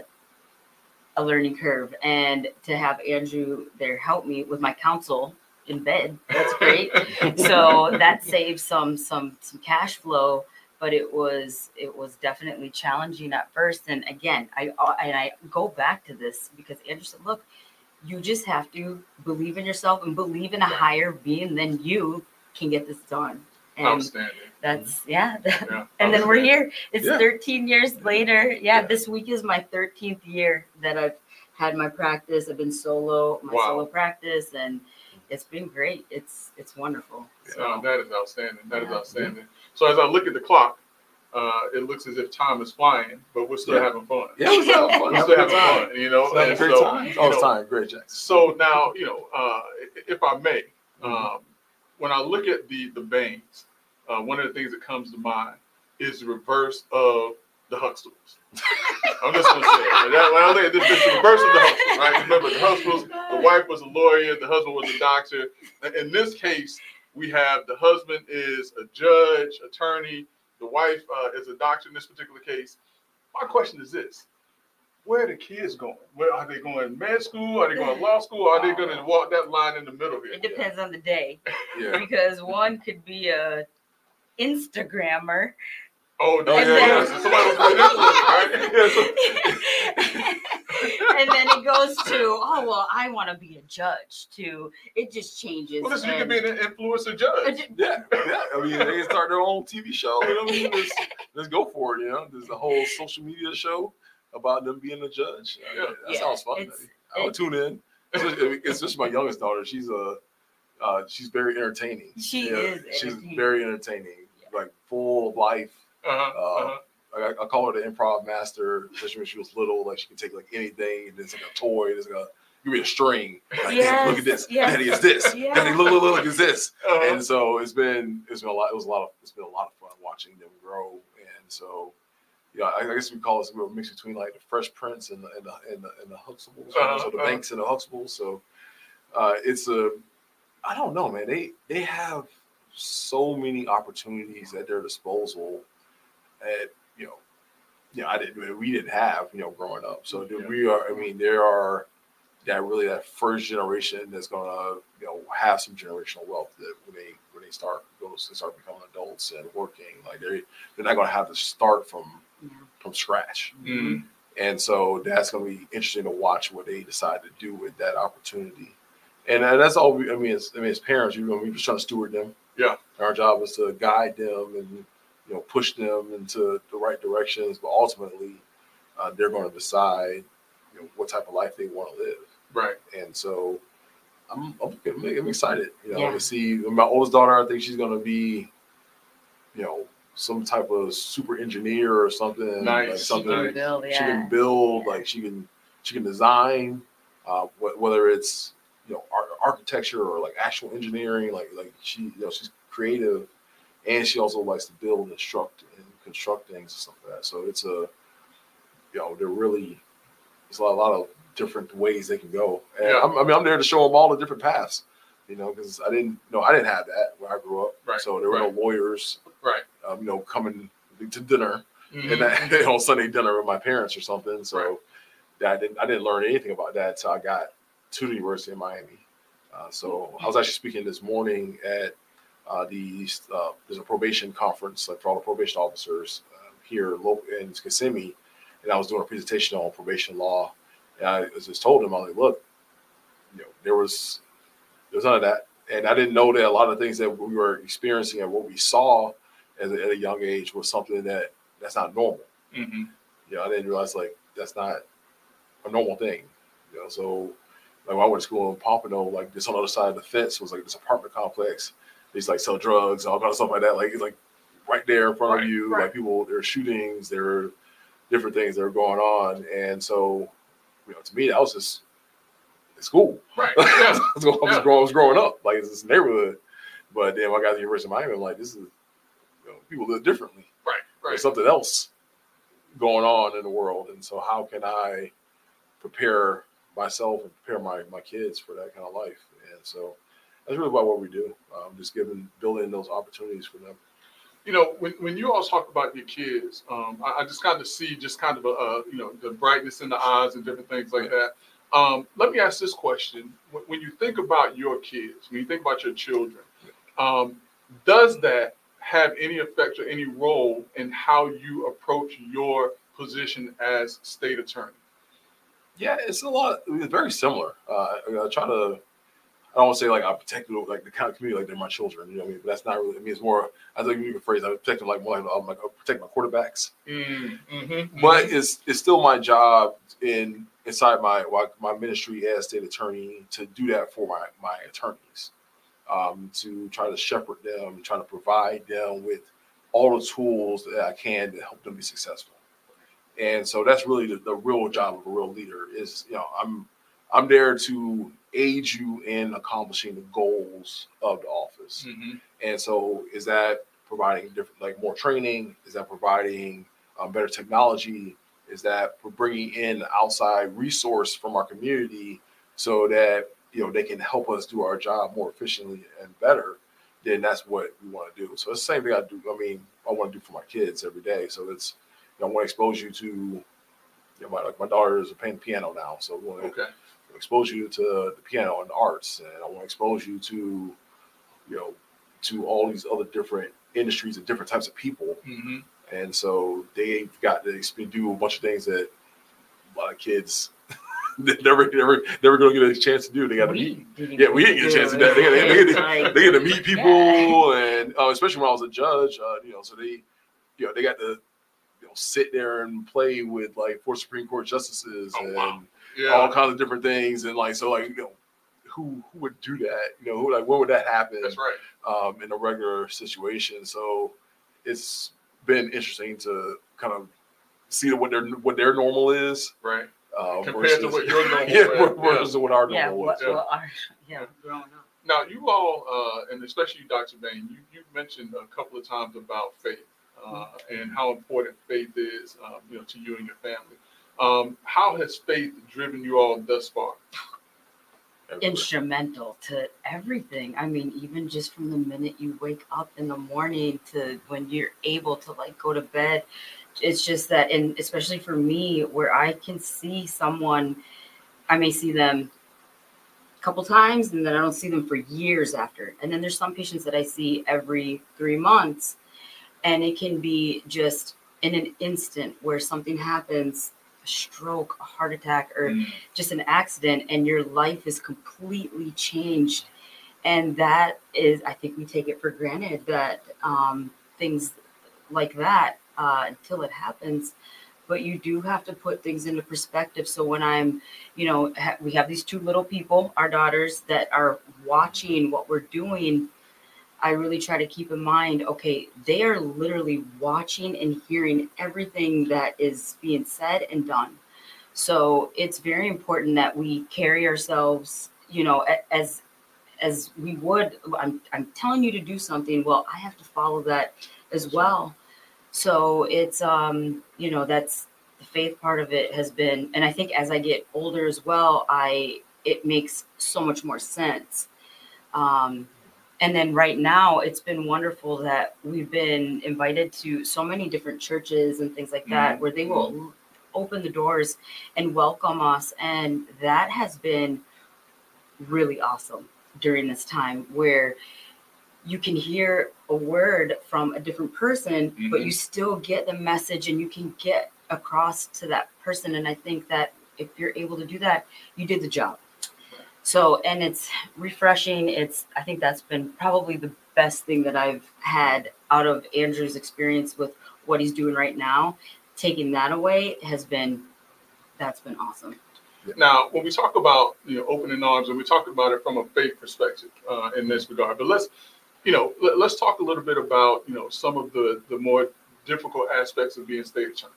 a learning curve, and to have Andrew there help me with my counsel in bed, that's great. So that saved some some some cash flow, but it was it was definitely challenging at first. And again, I and I go back to this because Andrew said, "Look, you just have to believe in yourself and believe in a higher being than you can get this done." And Outstanding. that's yeah. Yeah. And then we're here. It's Yeah. thirteen years later. Yeah, Yeah. this week is my thirteenth year that I've had my practice. I've been solo, my Wow. solo practice, and it's been great. It's it's wonderful. No, that is outstanding. That is Yeah. outstanding. So as I look at the clock, uh, it looks as if time is flying, but we're still Yeah. having fun. yeah, it was having fun. We're still having fun, you know. Having a And great so, time. you Oh, it's know, time. Great, Jackson. So now, you know, uh, if I may, um, when I look at the the Bains, uh, one of the things that comes to mind is the reverse of the Huxtables. I'm just gonna say it. That, when I look at this, this is the reverse of the Huxtables, right? Remember, the Huxtables, the wife was a lawyer, the husband was a doctor. In this case, we have the husband is a judge, attorney. The wife uh, is a doctor in this particular case. My question is this. Where are the kids going? Where are they going? Med school? Are they going to law school? Are they going to walk that line in the middle here? It depends on the day Yeah. because one could be a Instagrammer. Oh, no, And yeah, then- yeah. So somebody was doing this one, right? Yeah, so- And then it goes to, oh well, I want to be a judge too. It just changes. well, listen, you can and- be an influencer judge. Yeah, yeah. I mean, they can start their own T V show. You know what I mean? Let's, let's go for it. You know, there's the whole social media show. about them being a judge. Yeah. that Yeah, sounds fun. it's- I would tune in. It's, it's just my youngest daughter. She's a uh, she's very entertaining. She Yeah, is She's entertaining. very entertaining, like full of life. Uh-huh. Uh, uh-huh. I, I call her the improv master, especially when she was little. Like she can take like anything, and it's like a toy. It's like a give me a string. Like, Yes, look at this. yes. Daddy, it's this. Yeah. Daddy, look, look, look, it's this. Uh-huh. And so it's been it's been a lot. It was a lot of it's been a lot of fun watching them grow. And so yeah, I, I guess we call this a mix between like the Fresh Prince and the and the and the, and the Huxtables, Uh-huh, so the uh-huh. Banks and the Huxtables. So uh, it's a I don't know, man. They they have so many opportunities at their disposal. At you know, you know, I didn't we didn't have you know growing up. So do Yeah. we are. I mean, there are that really that first generation that's gonna you know have some generational wealth that when they when they start those they start becoming adults and working, like they they're not gonna have to start from Yeah. from scratch. Mhm. And so that's going to be interesting to watch what they decide to do with that opportunity. And uh, that's all we, I mean, as, I mean, as parents, you know, we're just trying to steward them. Yeah. Our job is to guide them and, you know, push them into the right directions. But ultimately, uh, they're going to decide, you know, what type of life they want to live. Right. And so I'm, I'm, I'm excited, you know, Yeah. to see my oldest daughter. I think she's going to be, you know, some type of super engineer or something. Nice. Like She something can like- build, she yeah. can build, like she can she can design, uh, wh- whether it's you know ar- architecture or like actual engineering. Like like she you know she's creative, and she also likes to build and construct and construct things and stuff like that. So it's a you know they're really there's a lot, a lot of different ways they can go. And Yeah. I'm, I mean I'm there to show them all the different paths. You know, because I didn't, you know, I didn't have that when I grew up. Right, So there were right. no lawyers, Right. um, you know, coming to dinner Mhm. and that, you know, Sunday dinner with my parents or something. So Right. that I didn't, I didn't learn anything about that until I got to the University of Miami. Uh, so I was actually speaking this morning at uh, the uh, there's a probation conference like for all the probation officers uh, here local in Kissimmee, and I was doing a presentation on probation law. And I just told them, I was like, look, you know, there was there was none of that, and I didn't know that a lot of things that we were experiencing and what we saw as a, at a young age was something that that's not normal. Mhm. You know, I didn't realize like that's not a normal thing. You know, so like when I went to school in Pompano, like this on the other side of the fence was like this apartment complex. They used to like sell drugs, all kind of stuff like that. Like it's like right there in front Right, of you. right. Like people, there are shootings, there are different things that are going on, and so you know, to me, that was just it's cool. Right. Yeah. I was growing, I was Yeah. growing- I was growing up like it's this neighborhood, but then when I got to the University of Miami, I'm like, this is you know, people live differently. Right. Right. There's something else going on in the world, and so how can I prepare myself and prepare my my kids for that kind of life? And so that's really about what we do. Um, just giving building those opportunities for them. You know, when, when you all talk about your kids, um, I, I just kind of see just kind of a, uh, you know, the brightness in the eyes and different things like that. Um, let me ask this question. When, when you think about your kids, when you think about your children, um, does that have any effect or any role in how you approach your position as state attorney? Yeah, it's a lot. It's very similar. Uh, I try to. I don't want to say like I protect them, like the kind of community like they're my children. You know what I mean? But that's not really. I mean, it's more. I think you can phrase. I protect them like more like I'm like I protect my quarterbacks. Mm, mm-hmm, But it's it's still my job in inside my my ministry as state attorney to do that for my my attorneys, um, to try to shepherd them, try to provide them with all the tools that I can to help them be successful. And so that's really the, the real job of a real leader is, you know, I'm I'm there to aid you in accomplishing the goals of the office. mm-hmm. And so is that providing different, like more training? Is that providing um, better technology? Is that for bringing in outside resource from our community so that, you know, they can help us do our job more efficiently and better? Then that's what we want to do. So it's the same thing I do. I mean, I want to do for my kids every day. So it's, you know, I want to expose you to, you know, my, like my daughter is playing piano now. So we want to Okay. expose you to the piano and the arts. And I want to expose you to, you know, to all these other different industries and different types of people. Mm-hmm. And so they've got to exp- do a bunch of things that a lot of kids never, never, never going to get a chance to do. They got to meet. Yeah, we didn't get a chance to do that. They, they, they, they, they get to meet people, and uh, especially when I was a judge, uh, you know, so they, you know, they got to you know, sit there and play with like four Supreme Court justices Oh, and wow. Yeah. all kinds of different things. And like, so like, you know, who, who would do that? You know, who, like, where would that happen? That's right. Um, in a regular situation. So it's been interesting to kind of see what their, what their normal is. Right. Uh, Compared versus, to what your normal yeah, is. versus Yeah. what our Yeah, normal what, is. what are, yeah, growing up. Now, you all, uh, and especially you, Doctor Bain, you, you mentioned a couple of times about faith uh, and how important faith is, um, you know, to you and your family. Um, how has faith driven you all thus far? Instrumental to everything. I mean, even just from the minute you wake up in the morning to when you're able to like go to bed, it's just that, and especially for me, where I can see someone, I may see them a couple times and then I don't see them for years after. And then there's some patients that I see every three months, and it can be just in an instant where something happens, a stroke, a heart attack, or Mm. just an accident, and your life is completely changed. And that is, I think we take it for granted that um, things like that uh, until it happens. But you do have to put things into perspective. So when I'm, you know, ha- we have these two little people, our daughters, that are watching what we're doing, I really try to keep in mind, okay, they are literally watching and hearing everything that is being said and done. So it's very important that we carry ourselves, you know, a- as as we would. I'm I'm telling you to do something. Well, I have to follow that as well. So it's um, you know, that's the faith part of it has been, and I think as I get older as well, I it makes so much more sense. Um, and then right now, it's been wonderful that we've been invited to so many different churches and things like that, Mhm. where they will open the doors and welcome us, and that has been really awesome during this time, where you can hear a word from a different person, but Mhm. you still get the message and you can get across to that person. And I think that if you're able to do that, you did the job. So, and it's refreshing. It's, I think that's been probably the best thing that I've had out of Andrew's experience with what he's doing right now. Taking that away has been, that's been awesome. Now, when we talk about, you know, opening arms, and we talk about it from a faith perspective uh, in this regard, but let's, you know, let, let's talk a little bit about, you know, some of the, the more difficult aspects of being state attorney.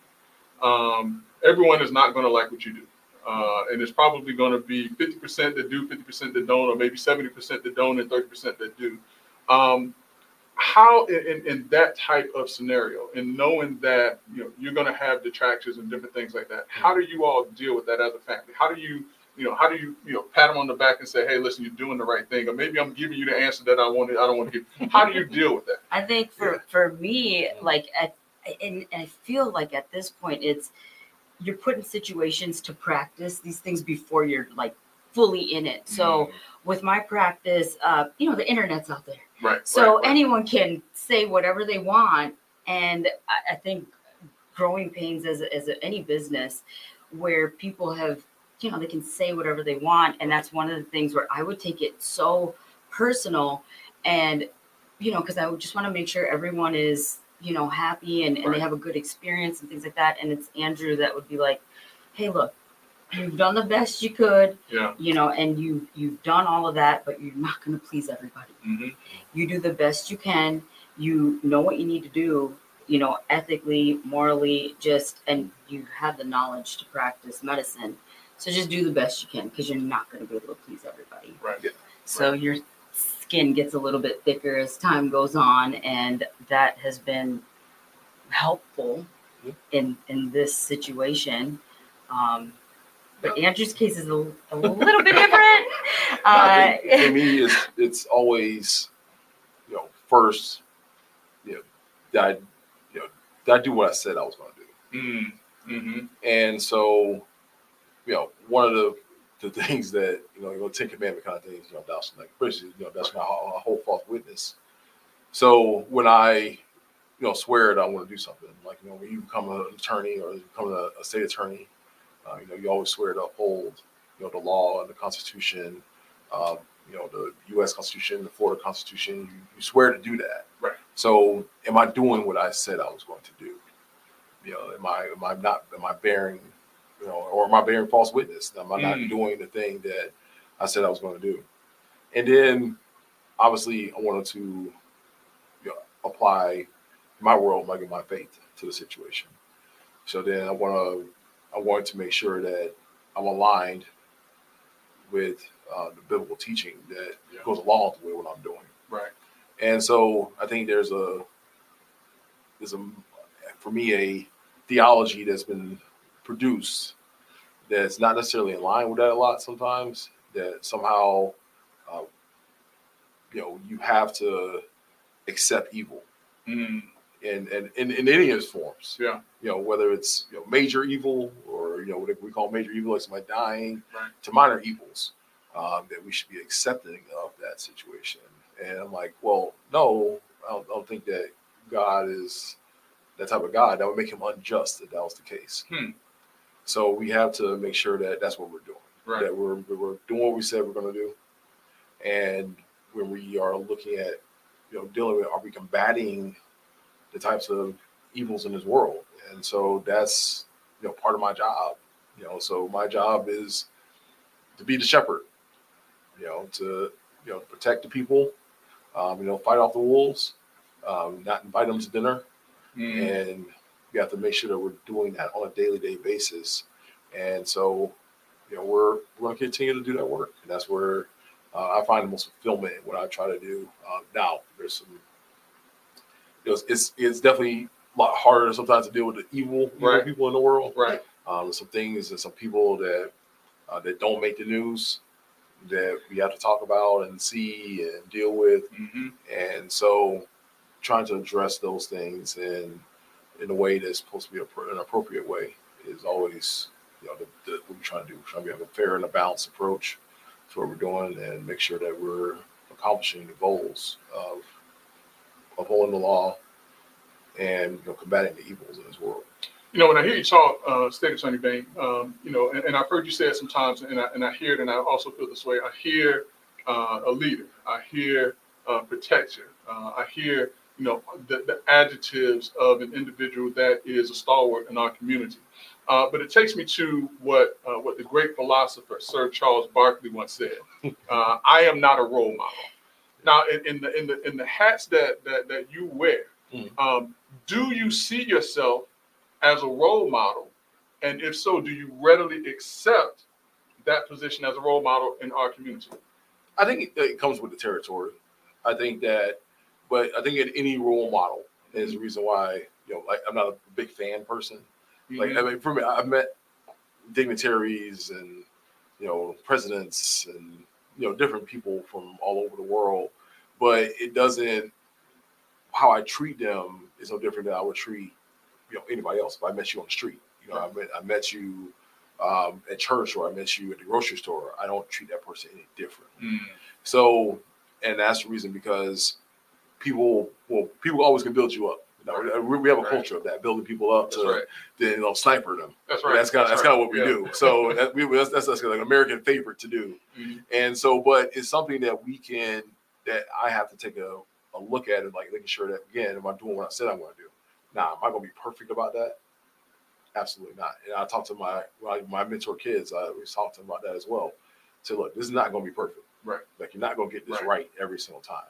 Um, everyone is not going to like what you do. Uh, and it's probably going to be fifty percent that do, fifty percent that don't, or maybe seventy percent that don't and thirty percent that do. Um, how in, in, in that type of scenario, and knowing that, you know, you're going to have detractors and different things like that, how do you all deal with that as a family? How do you, you know, how do you, you know, pat them on the back and say, hey, listen, you're doing the right thing, or maybe I'm giving you the answer that I wanted, I don't want to give. How do you deal with that? I think for, Yeah. for me, like, at, and, and I feel like at this point, it's, you're put in situations to practice these things before you're like fully in it. So Mm. with my practice, uh, you know, the internet's out there. Right. So right, right. anyone can say whatever they want. And I, I think growing pains as, a, as a, any business where people have, you know, they can say whatever they want. And that's one of the things where I would take it so personal and, you know, because I would just want to make sure everyone is, you know, happy and, and Right. they have a good experience and things like that. And it's Andrew that would be like, hey, look, you've done the best you could, Yeah. you know, and you, you've done all of that, but you're not going to please everybody. Mm-hmm. You do the best you can. You know what you need to do, you know, ethically, morally, just, and you have the knowledge to practice medicine. So just do the best you can, because you're not going to be able to please everybody. Right. Yeah. So Right. your skin gets a little bit thicker as time goes on, and that has been helpful Yeah. in in this situation. Um, but Andrew's case is a, a little bit different. I Uh, think for me, it's, it's always, you know, first, you know, did I, you know, did I do what I said I was going to do? Mm. Mm-hmm. And so, you know, one of the, the things that, you know, you know, Ten Commandment kind of things, you know, that's like, basically, you know, that's not a, a whole false witness. So when I, you know, swear that I want to do something, like, you know, when you become an attorney or you become a, a state attorney, uh, you know, you always swear to uphold, you know, the law and the Constitution, um, you know, the U S Constitution, the Florida Constitution. You, you swear to do that. Right. So am I doing what I said I was going to do? You know, am I am I not am I bearing, you know, or am I bearing false witness? Am I Mm. not doing the thing that I said I was going to do? And then, obviously, I wanted to, you know, apply my world, like my faith, to the situation. So then I want to, I wanted to make sure that I'm aligned with uh, the biblical teaching that Yeah. goes along with what I'm doing. Right. And so I think there's a, there's a, for me, a theology that's been produced that's not necessarily in line with that a lot sometimes, that somehow, uh, you know, you have to accept evil Mm. in, in, in, in any of its forms. Yeah. You know, whether it's, you know, major evil or, you know, what we call major evil, like somebody dying, Right. to minor evils, um, that we should be accepting of that situation. And I'm like, well, no, I don't, I don't think that God is that type of God. That would make him unjust if that was the case. Hmm. So we have to make sure that that's what we're doing. Right. That we're we're doing what we said we're going to do. And when we are looking at, you know, dealing with, are we combating the types of evils in this world? And so that's, you know, part of my job. You know, so my job is to be the shepherd. You know, to, you know, protect the people. Um, you know, fight off the wolves. Um, not invite them to dinner. Mm. And we have to make sure that we're doing that on a daily day basis. And so, you know, we're we're going to continue to do that work, and that's where uh, I find the most fulfillment in what I try to do. Uh, now, there's some, you know, it's it's definitely a lot harder sometimes to deal with the evil, evil Right. people in the world. Right. Um, there's some things and some people that uh, that don't make the news that we have to talk about and see and deal with. Mm-hmm. And so, trying to address those things in in a way that's supposed to be a, an appropriate way is always, you know, the, the, what we're trying to do. We're trying to have a fair and a balanced approach to what we're doing and make sure that we're accomplishing the goals of upholding the law and, you know, combating the evils in this world. You know, when I hear you talk, uh, State Attorney Bain, um, you know, and, and I've heard you say it sometimes, and I, and I hear it, and I also feel this way. I hear uh, a leader. I hear a protector. Uh, I hear, you know, the, the adjectives of an individual that is a stalwart in our community. Uh, but it takes me to what uh, what the great philosopher Sir Charles Barkley once said: uh, "I am not a role model." Now, in, in the in the in the hats that that, that you wear, Mm. um, do you see yourself as a role model? And if so, do you readily accept that position as a role model in our community? I think it, it comes with the territory. I think that, but I think in any role model is the reason why, you know, like I'm not a big fan person. Like, I mean, for me, I've met dignitaries and, you know, presidents and, you know, different people from all over the world, but it doesn't, how I treat them is no different than I would treat, you know, anybody else. If I met you on the street, you know, I met, I met you um, at church or I met you at the grocery store, I don't treat that person any different. Mm. So, and that's the reason, because people, well, people always can build you up. You know, we, we have a Right. culture of that, building people up That's to, right. then, you know, sniper them. That's right. That's kind of that's, right. kind of what we Yeah. do. So that, we, that's that's, that's like an American favorite to do. Mhm. And so, but it's something that we can, that I have to take a, a look at it, like making sure that, again, am I doing what I said I'm going to do? Now, am I going to be perfect about that? Absolutely not. And I talked to my my, my mentor kids. I was talking to them about that as well. So look, this is not going to be perfect. Right. Like, you're not going to get this Right. right every single time.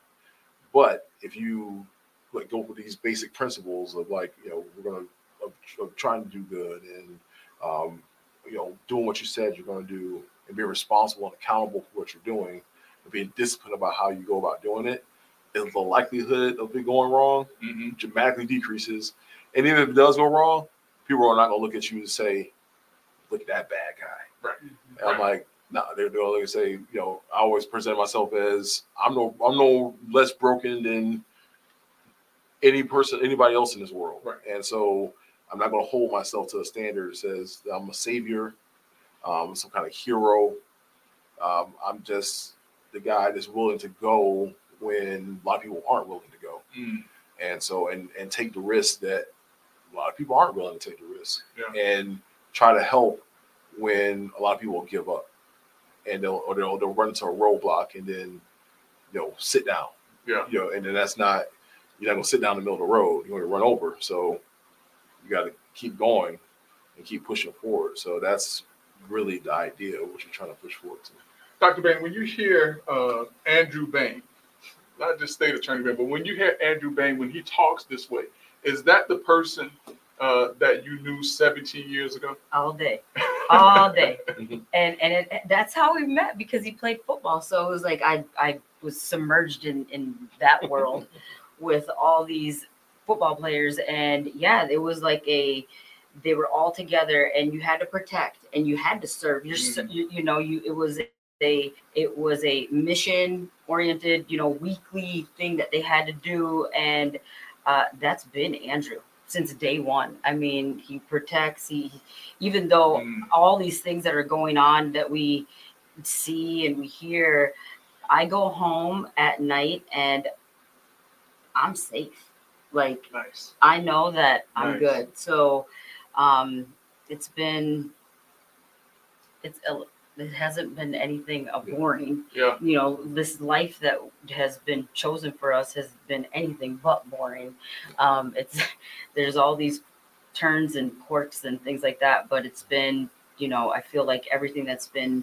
But if you like go with these basic principles of, like, you know, we're going to of, of trying to do good and um, you know, doing what you said you're going to do and being responsible and accountable for what you're doing and being disciplined about how you go about doing it, is the likelihood of it going wrong Mhm. dramatically decreases. And even if it does go wrong, people are not going to look at you and say, "Look at that bad guy." Right. And I'm like, no, nah, they're going to look and say, you know, I always present myself as I'm no, I'm no less broken than any person, anybody else in this world. Right. And so I'm not going to hold myself to a standard that says that I'm a savior, um, some kind of hero. Um, I'm just the guy that's willing to go when a lot of people aren't willing to go. Mm. And so, and, and take the risk that a lot of people aren't willing to take the risk, Yeah. and try to help when a lot of people will give up, and they'll, or they'll, they'll run into a roadblock and then, you know, sit down, Yeah. you know, and then that's not, you're not going to sit down in the middle of the road. You're going to run over. So you got to keep going and keep pushing forward. So that's really the idea of what you're trying to push forward to. Doctor Bain, when you hear uh, Andrew Bain, not just State Attorney Bain, but when you hear Andrew Bain, when he talks this way, is that the person uh, that you knew seventeen years ago? All day, all day, and and it, that's how we met, because he played football. So it was like I I was submerged in in that world with all these football players, and yeah, it was like a they were all together, and you had to protect and you had to serve. You're Mhm. you, you know you it was a it was a mission oriented, you know, weekly thing that they had to do, and uh, that's been Andrew since day one. I mean, he protects. He even though Mm. all these things that are going on that we see and we hear, I go home at night and I'm safe. Like, Nice. I know that I'm Nice. good. So um, it's been, it's it hasn't been anything uh, boring. Yeah. You know, this life that has been chosen for us has been anything but boring. Um, it's there's all these turns and quirks and things like that, but it's been, you know, I feel like everything that's been,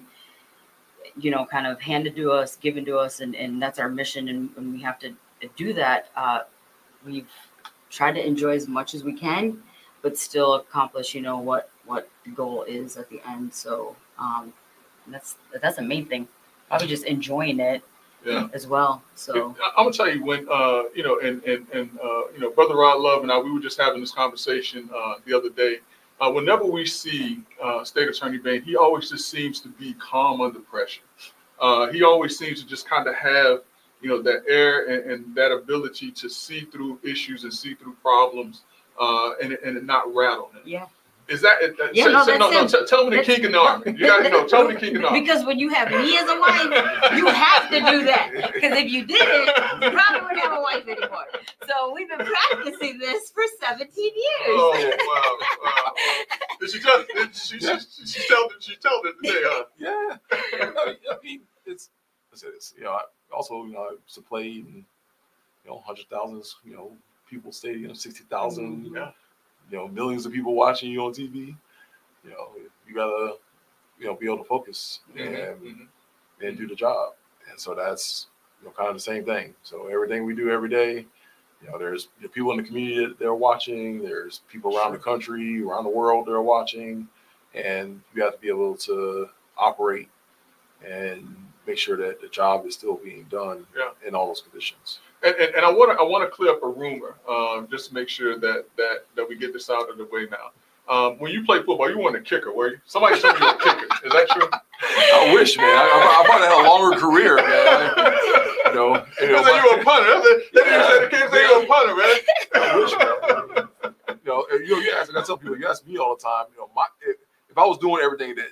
you know, kind of handed to us, given to us, and, and that's our mission, and, and we have to do that. Uh, we've tried to enjoy as much as we can, but still accomplish, you know, what what the goal is at the end. So um, that's that's the main thing. I was just enjoying it Yeah. as well. So I'm gonna tell you when uh, you know, and and and uh, you know, Brother Rod Love and I, we were just having this conversation uh, the other day. Uh, whenever we see uh, State Attorney Bain, he always just seems to be calm under pressure. Uh, he always seems to just kind of have, you know, that air and, and that ability to see through issues and see through problems, uh, and and not rattle him. yeah. Is that it? Yeah, say- no, say- no, no, that's him. t- tell me the That's- kink in the army. You got, you know, tell me the kink in the army. Because when you have me as a wife, you have to do that. Because if you didn't, you probably wouldn't have a wife anymore. So we've been practicing this for seventeen years. Oh wow! Wow! Did she tell? Did she, she, she, she tell? She tell it today? Huh? Yeah. I mean, it's, it's, it's you know, I also, you know, I used to play in, you know, hundred thousands, you know, people stadium, sixty thousand, Yeah. you know, millions of people watching you on T V. You know, you gotta, you know, be able to focus and Mhm. and do the job. And so that's, you know, kind of the same thing. So everything we do every day, you know, there's you know, people in the community that they're watching. There's people around the country, around the world that are watching, and you have to be able to operate and make sure that the job is still being done Yeah. in all those conditions. And, and, and I want to I want to clear up a rumor, um, just to make sure that that that we get this out of the way now. Um, when you play football, you weren't a kicker, were you? Somebody told me you were a kicker. Is that true? I wish, man. I, I, I probably had a longer career, man. You know, you know, They said you my- were a punter. They didn't say they can't say you were a punter, man. I wish, man. You know, you know, you ask, and I tell people, you ask me all the time, you know, my if, if I was doing everything that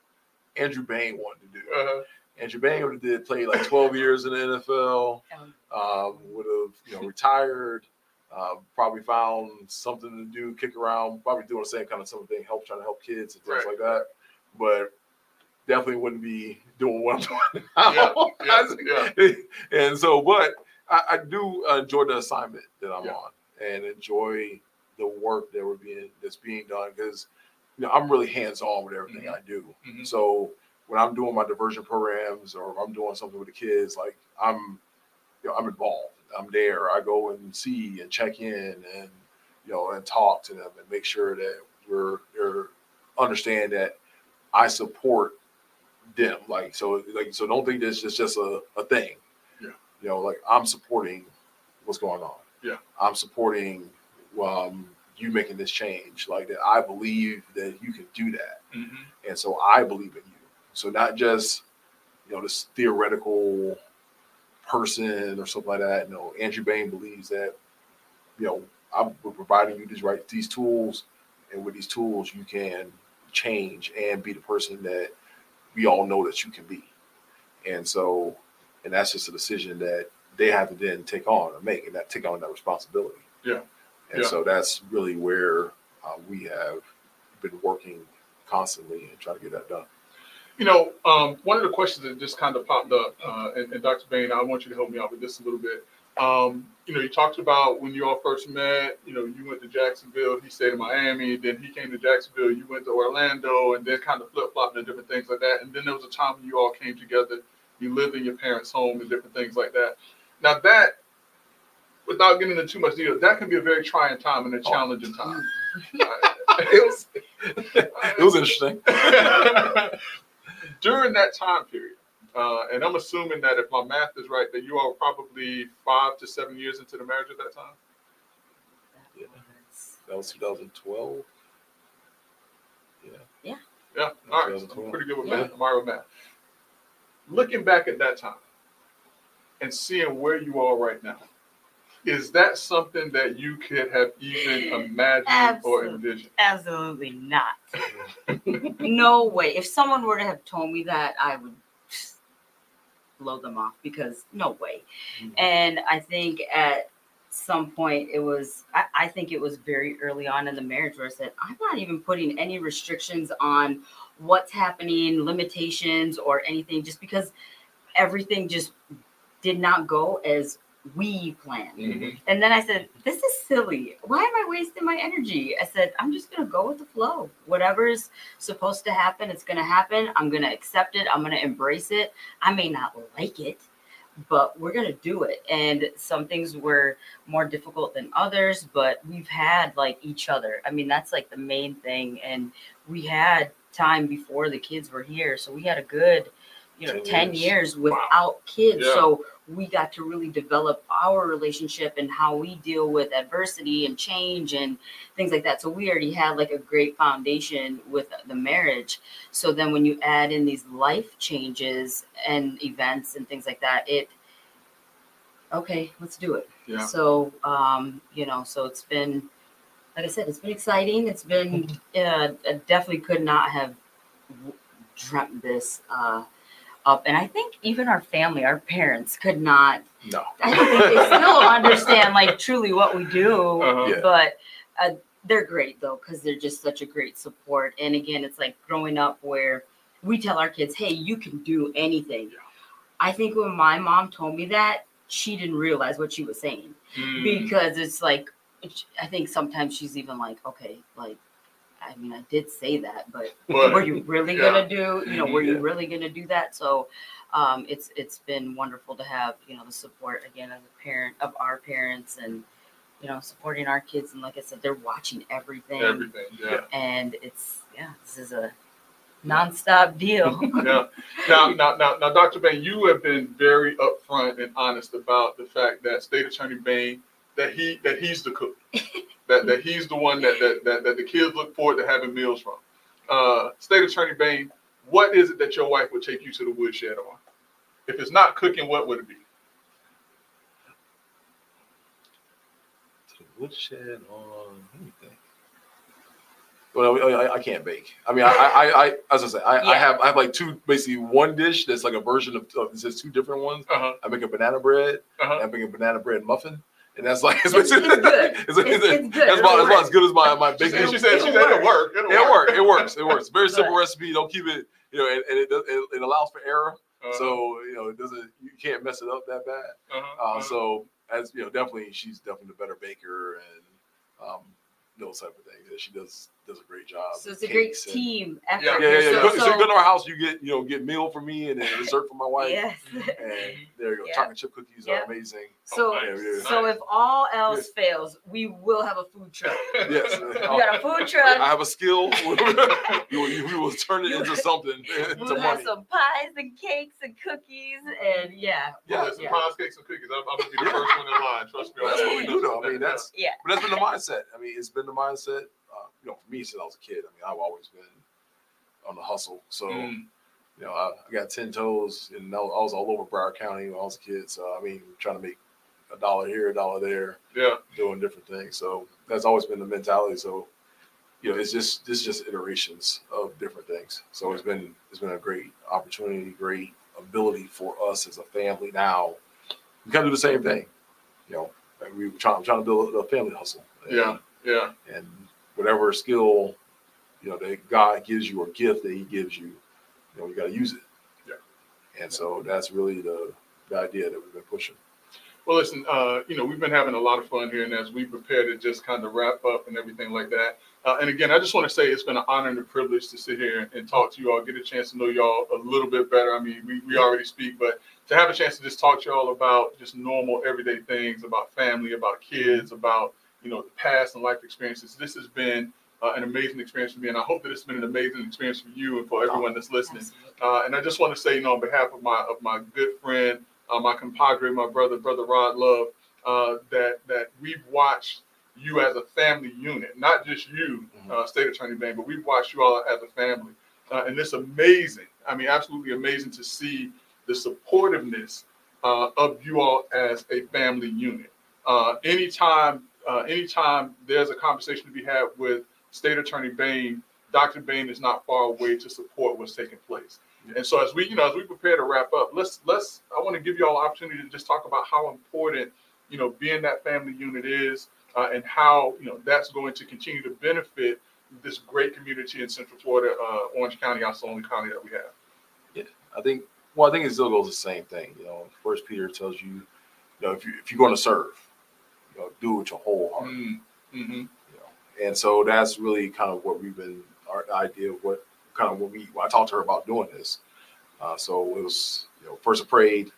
Andrew Bain wanted to do, Uh-huh. Andrew Bain would have did play like twelve years in the N F L, um, would have, you know, retired, uh, probably found something to do, kick around, probably doing the same kind of something, help trying to help kids and things Right. like that. But definitely wouldn't be doing what I'm doing now. Yeah, yeah, And so, but I, I do uh, enjoy the assignment that I'm Yeah. on and enjoy the work that we're being that's being done because you know I'm really hands on with everything Mhm. I do. Mhm. So when I'm doing my diversion programs or if I'm doing something with the kids, like I'm, you know, I'm involved. I'm there. I go and see and check in and you know and talk to them and make sure that we're they're understand that I support them. Like so, like so. Don't think this is just a, a thing. Yeah. You know, like I'm supporting what's going on. Yeah. I'm supporting um, you making this change. Like that, I believe that you can do that, Mhm. and so I believe in you. So not just you know this theoretical person or something like that. No, Andrew Bain believes that you know I'm we're providing you these right these tools, and with these tools you can change and be the person that we all know that you can be. And so, and that's just a decision that they have to then take on and make and that take on that responsibility. Yeah. And Yeah. so that's really where uh, we have been working constantly and trying to get that done. You know, um, one of the questions that just kind of popped up, uh, and, and Doctor Bain, I want you to help me out with this a little bit. Um, you know, you talked about when you all first met, you know, you went to Jacksonville, he stayed in Miami, then he came to Jacksonville, you went to Orlando, and then kind of flip-flopped and different things like that. And then there was a time when you all came together, you lived in your parents' home and different things like that. Now that, without getting into too much detail, that can be a very trying time and a challenging time. it was it was interesting. During that time period, uh, and I'm assuming that if my math is right, that you all were probably five to seven years into the marriage at that time. Yeah, that was twenty twelve. Yeah. Yeah. Yeah. All right. I'm pretty good with math. I'm all right with math. Looking back at that time and seeing where you are right now, is that something that you could have even imagined Absolutely. or envisioned? Absolutely not. No way. If someone were to have told me that, I would blow them off because no way. Mm-hmm. And I think at some point it was, I, I think it was very early on in the marriage where I said, I'm not even putting any restrictions on what's happening, limitations or anything, just because everything just did not go as we planned. Mm-hmm. And then I said, this is silly. Why am I wasting my energy? I said, I'm just going to go with the flow. Whatever's supposed to happen, it's going to happen. I'm going to accept it. I'm going to embrace it. I may not like it, but we're going to do it. And some things were more difficult than others, but we've had like each other. I mean, that's like the main thing. And we had time before the kids were here. So we had a good, you know, ten, ten years. years without wow. kids. Yeah. So we got to really develop our relationship and how we deal with adversity and change and things like that. So we already had like a great foundation with the marriage. So then when you add in these life changes and events and things like that, it, okay, let's do it. Yeah. So, um, you know, so it's been, like I said, it's been exciting. It's been, uh, I definitely could not have dreamt this, uh, up. And I think even our family, our parents could not, no, I don't think they still understand like truly what we do, uh-huh. yeah. but uh, they're great though, because they're just such a great support. And again, it's like growing up where we tell our kids, hey, you can do anything. Yeah. I think when my mom told me that, she didn't realize what she was saying mm. because it's like, I think sometimes she's even like, okay, like, I mean, I did say that, but, but were you really yeah. gonna do? You know, were yeah. you really gonna do that? So, um, it's it's been wonderful to have you know the support again as a parent of our parents, and you know supporting our kids. And like I said, they're watching everything. Everything, yeah. And it's yeah, this is a nonstop deal. yeah. Now, now, now, now, Doctor Bain, you have been very upfront and honest about the fact that State Attorney Bain that he that he's the cook. That, that he's the one that, that, that, that the kids look forward to having meals from. Uh, State Attorney Bain, what is it that your wife would take you to the woodshed on? If it's not cooking, what would it be? To the woodshed on anything. Well, I, I can't bake. I mean, I, I, I as I say, I, yeah. I have, I have like two, basically one dish that's like a version of, of it's just two different ones. Uh-huh. I make a banana bread. Uh-huh. I make a banana bread muffin. And that's like it's, it's, it's good. It's, it's, it's, it's good. That's about, about as good as my my big. She, she said she said it'll work. It'll it work. It works. It works. Very simple recipe. Don't keep it. You know, and, and it, it it allows for error. Uh-huh. So you know, it doesn't. You can't mess it up that bad. Uh-huh. Uh, uh-huh. So as you know, definitely she's definitely the better baker and um, those type of things. She does does a great job. So it's a great team effort. Yeah, yeah, yeah. yeah. So, so, so you go to our house, you get you know get meal for me and then dessert for my wife. Yes. And there you go. Yeah. Chocolate chip cookies yeah. are amazing. So, oh, nice. yeah, so if all else yeah. fails, we will have a food truck. Yes, we got a food truck. I have a skill. we, will, we will turn it into something. We'll have money. Some pies and cakes and cookies, and yeah, yeah, well, some yeah. pies, cakes, and cookies. I'm, I'm gonna be the first one in line. Trust me. That's what we do, though. I mean, that's yeah. But that's been the mindset. I mean, it's been the mindset. Uh, you know, for me since I was a kid. I mean, I've always been on the hustle. So. Mm. You know, I, I got ten toes, and I was all over Broward County when I was a kid. So, I mean, trying to make a dollar here, a dollar there, yeah, doing different things. So that's always been the mentality. So, you know, it's just it's just iterations of different things. So it's been it's been a great opportunity, great ability for us as a family. Now we kind of do the same thing. You know, like we were trying, trying to build a family hustle. And, yeah, yeah, and whatever skill, you know, that God gives you or gift that He gives you. You know, you got to use it. Yeah. And so that's really the, the idea that we've been pushing. Well, listen, uh, you know, we've been having a lot of fun here, and as we prepare to just kind of wrap up and everything like that. Uh, and again, I just want to say it's been an honor and a privilege to sit here and talk to you all, get a chance to know y'all a little bit better. I mean, we, we already speak, but to have a chance to just talk to y'all about just normal, everyday things, about family, about kids, about, you know, the past and life experiences. This has been uh, an amazing experience for me, and I hope that it's been an amazing experience for you and for everyone that's listening. Uh, and I just want to say, you know, on behalf of my of my good friend, uh, my compadre, my brother, brother Rod Love, uh, that that we've watched you as a family unit, not just you, uh, State Attorney Bain, but we've watched you all as a family. Uh, and it's amazing. I mean, absolutely amazing to see the supportiveness uh, of you all as a family unit. Uh, anytime, uh, anytime there's a conversation to be had with State Attorney Bain, Doctor Bain is not far away to support what's taking place. And so as we, you know, as we prepare to wrap up, let's, let's, I want to give you all an opportunity to just talk about how important, you know, being that family unit is. Uh, and how, you know, that's going to continue to benefit this great community in Central Florida, uh, Orange County, Osceola County that we have. Yeah, I think. Well, I think it still goes the same thing. You know, First Peter tells you, you know, if you if you're going to serve, you know, do it with your whole heart. Mm-hmm. You know, and so that's really kind of what we've been. Our idea of what kind of what we. I talked to her about doing this. Uh, so it was, you know, first I prayed,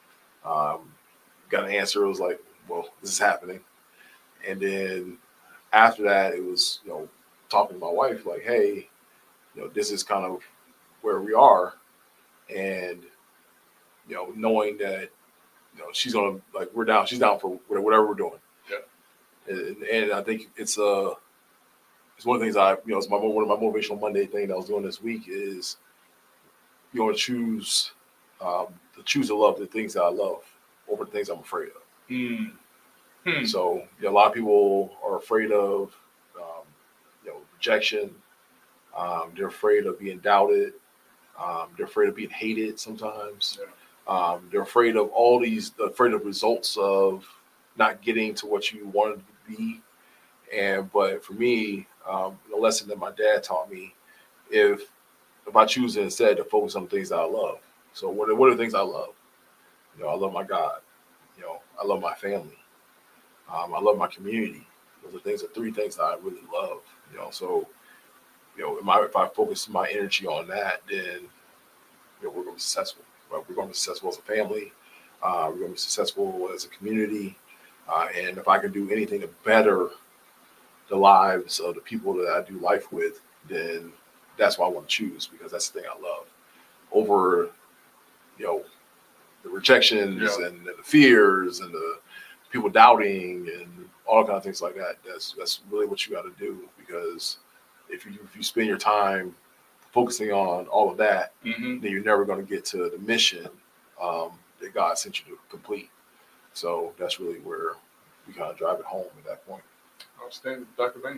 um, got an answer. It was like, well, this is happening. And then after that, it was, you know, talking to my wife, like, hey, you know, this is kind of where we are. And, you know, knowing that, you know, she's going to, like, we're down, she's down for whatever we're doing. Yeah. And, and I think it's uh, it's one of the things I, you know, it's my, one of my motivational Monday thing that I was doing this week is, you know, to choose, um, to choose to love the things that I love over the things I'm afraid of. Mm. Hmm. So you know, a lot of people are afraid of, um, you know, rejection. Um, they're afraid of being doubted. Um, they're afraid of being hated sometimes. Yeah. Um, they're afraid of all these, they're afraid of results of not getting to what you wanted to be. And but for me, um, the lesson that my dad taught me, if if I choose instead to focus on things that I love. So what are, what are the things I love? You know, I love my God. You know, I love my family. Um, I love my community. Those are things, are three things that I really love. You know, so you know, if I, if I focus my energy on that, then you know, we're going to be successful. Right? We're going to be successful as a family. Uh, we're going to be successful as a community. Uh, and if I can do anything to better the lives of the people that I do life with, then that's what I want to choose, because that's the thing I love over, you know, the rejections Yeah. and, and the fears and the people doubting and all kind of things like that. That's that's really what you got to do, because if you if you spend your time focusing on all of that, Mm-hmm. then you're never going to get to the mission um, that God sent you to complete. So that's really where we kind of drive it home at that point. Outstanding. Doctor Bain.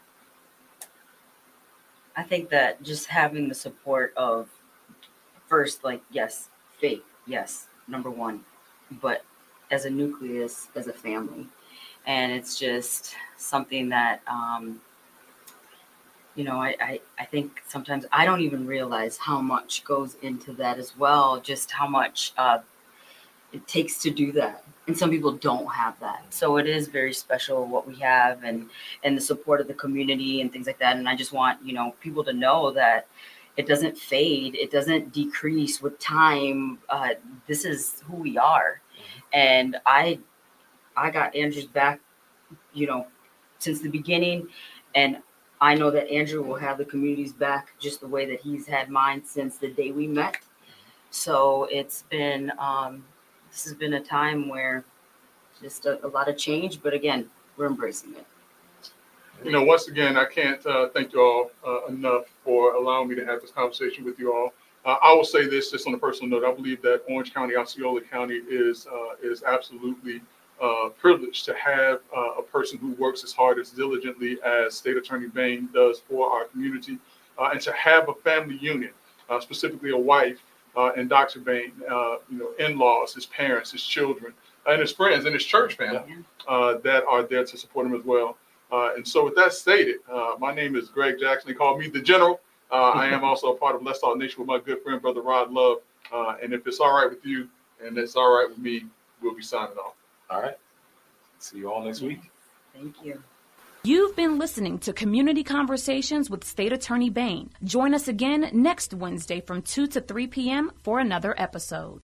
I think that just having the support of, first, like, yes, faith, yes, number one, but as a nucleus, as a family. And it's just something that, um, you know, I, I, I think sometimes I don't even realize how much goes into that as well, just how much uh, it takes to do that. And some people don't have that. So it is very special what we have, and, and the support of the community and things like that. And I just want, you know, people to know that it doesn't fade. It doesn't decrease with time. Uh, this is who we are. And I, I got Andrew's back, you know, since the beginning. And I know that Andrew will have the community's back just the way that he's had mine since the day we met. So it's been, um, this has been a time where just a, a lot of change, but again, we're embracing it. You know, once again, I can't uh, thank you all uh, enough for allowing me to have this conversation with you all. Uh, I will say this just on a personal note. I believe that Orange County, Osceola County is uh, is absolutely uh, privileged to have uh, a person who works as hard, as diligently as State Attorney Bain does for our community, uh, and to have a family unit, uh, specifically a wife uh, and Doctor Bain, uh, you know, in-laws, his parents, his children, and his friends, and his church family uh, that are there to support him as well. Uh, and so with that stated, uh, my name is Greg Jackson. They call me the General. Uh, I am also a part of Let's Talk Nation with my good friend, Brother Rod Love. Uh, and if it's all right with you and it's all right with me, we'll be signing off. All right. See you all next week. Thank you. You've been listening to Community Conversations with State Attorney Bain. Join us again next Wednesday from two to three p.m. for another episode.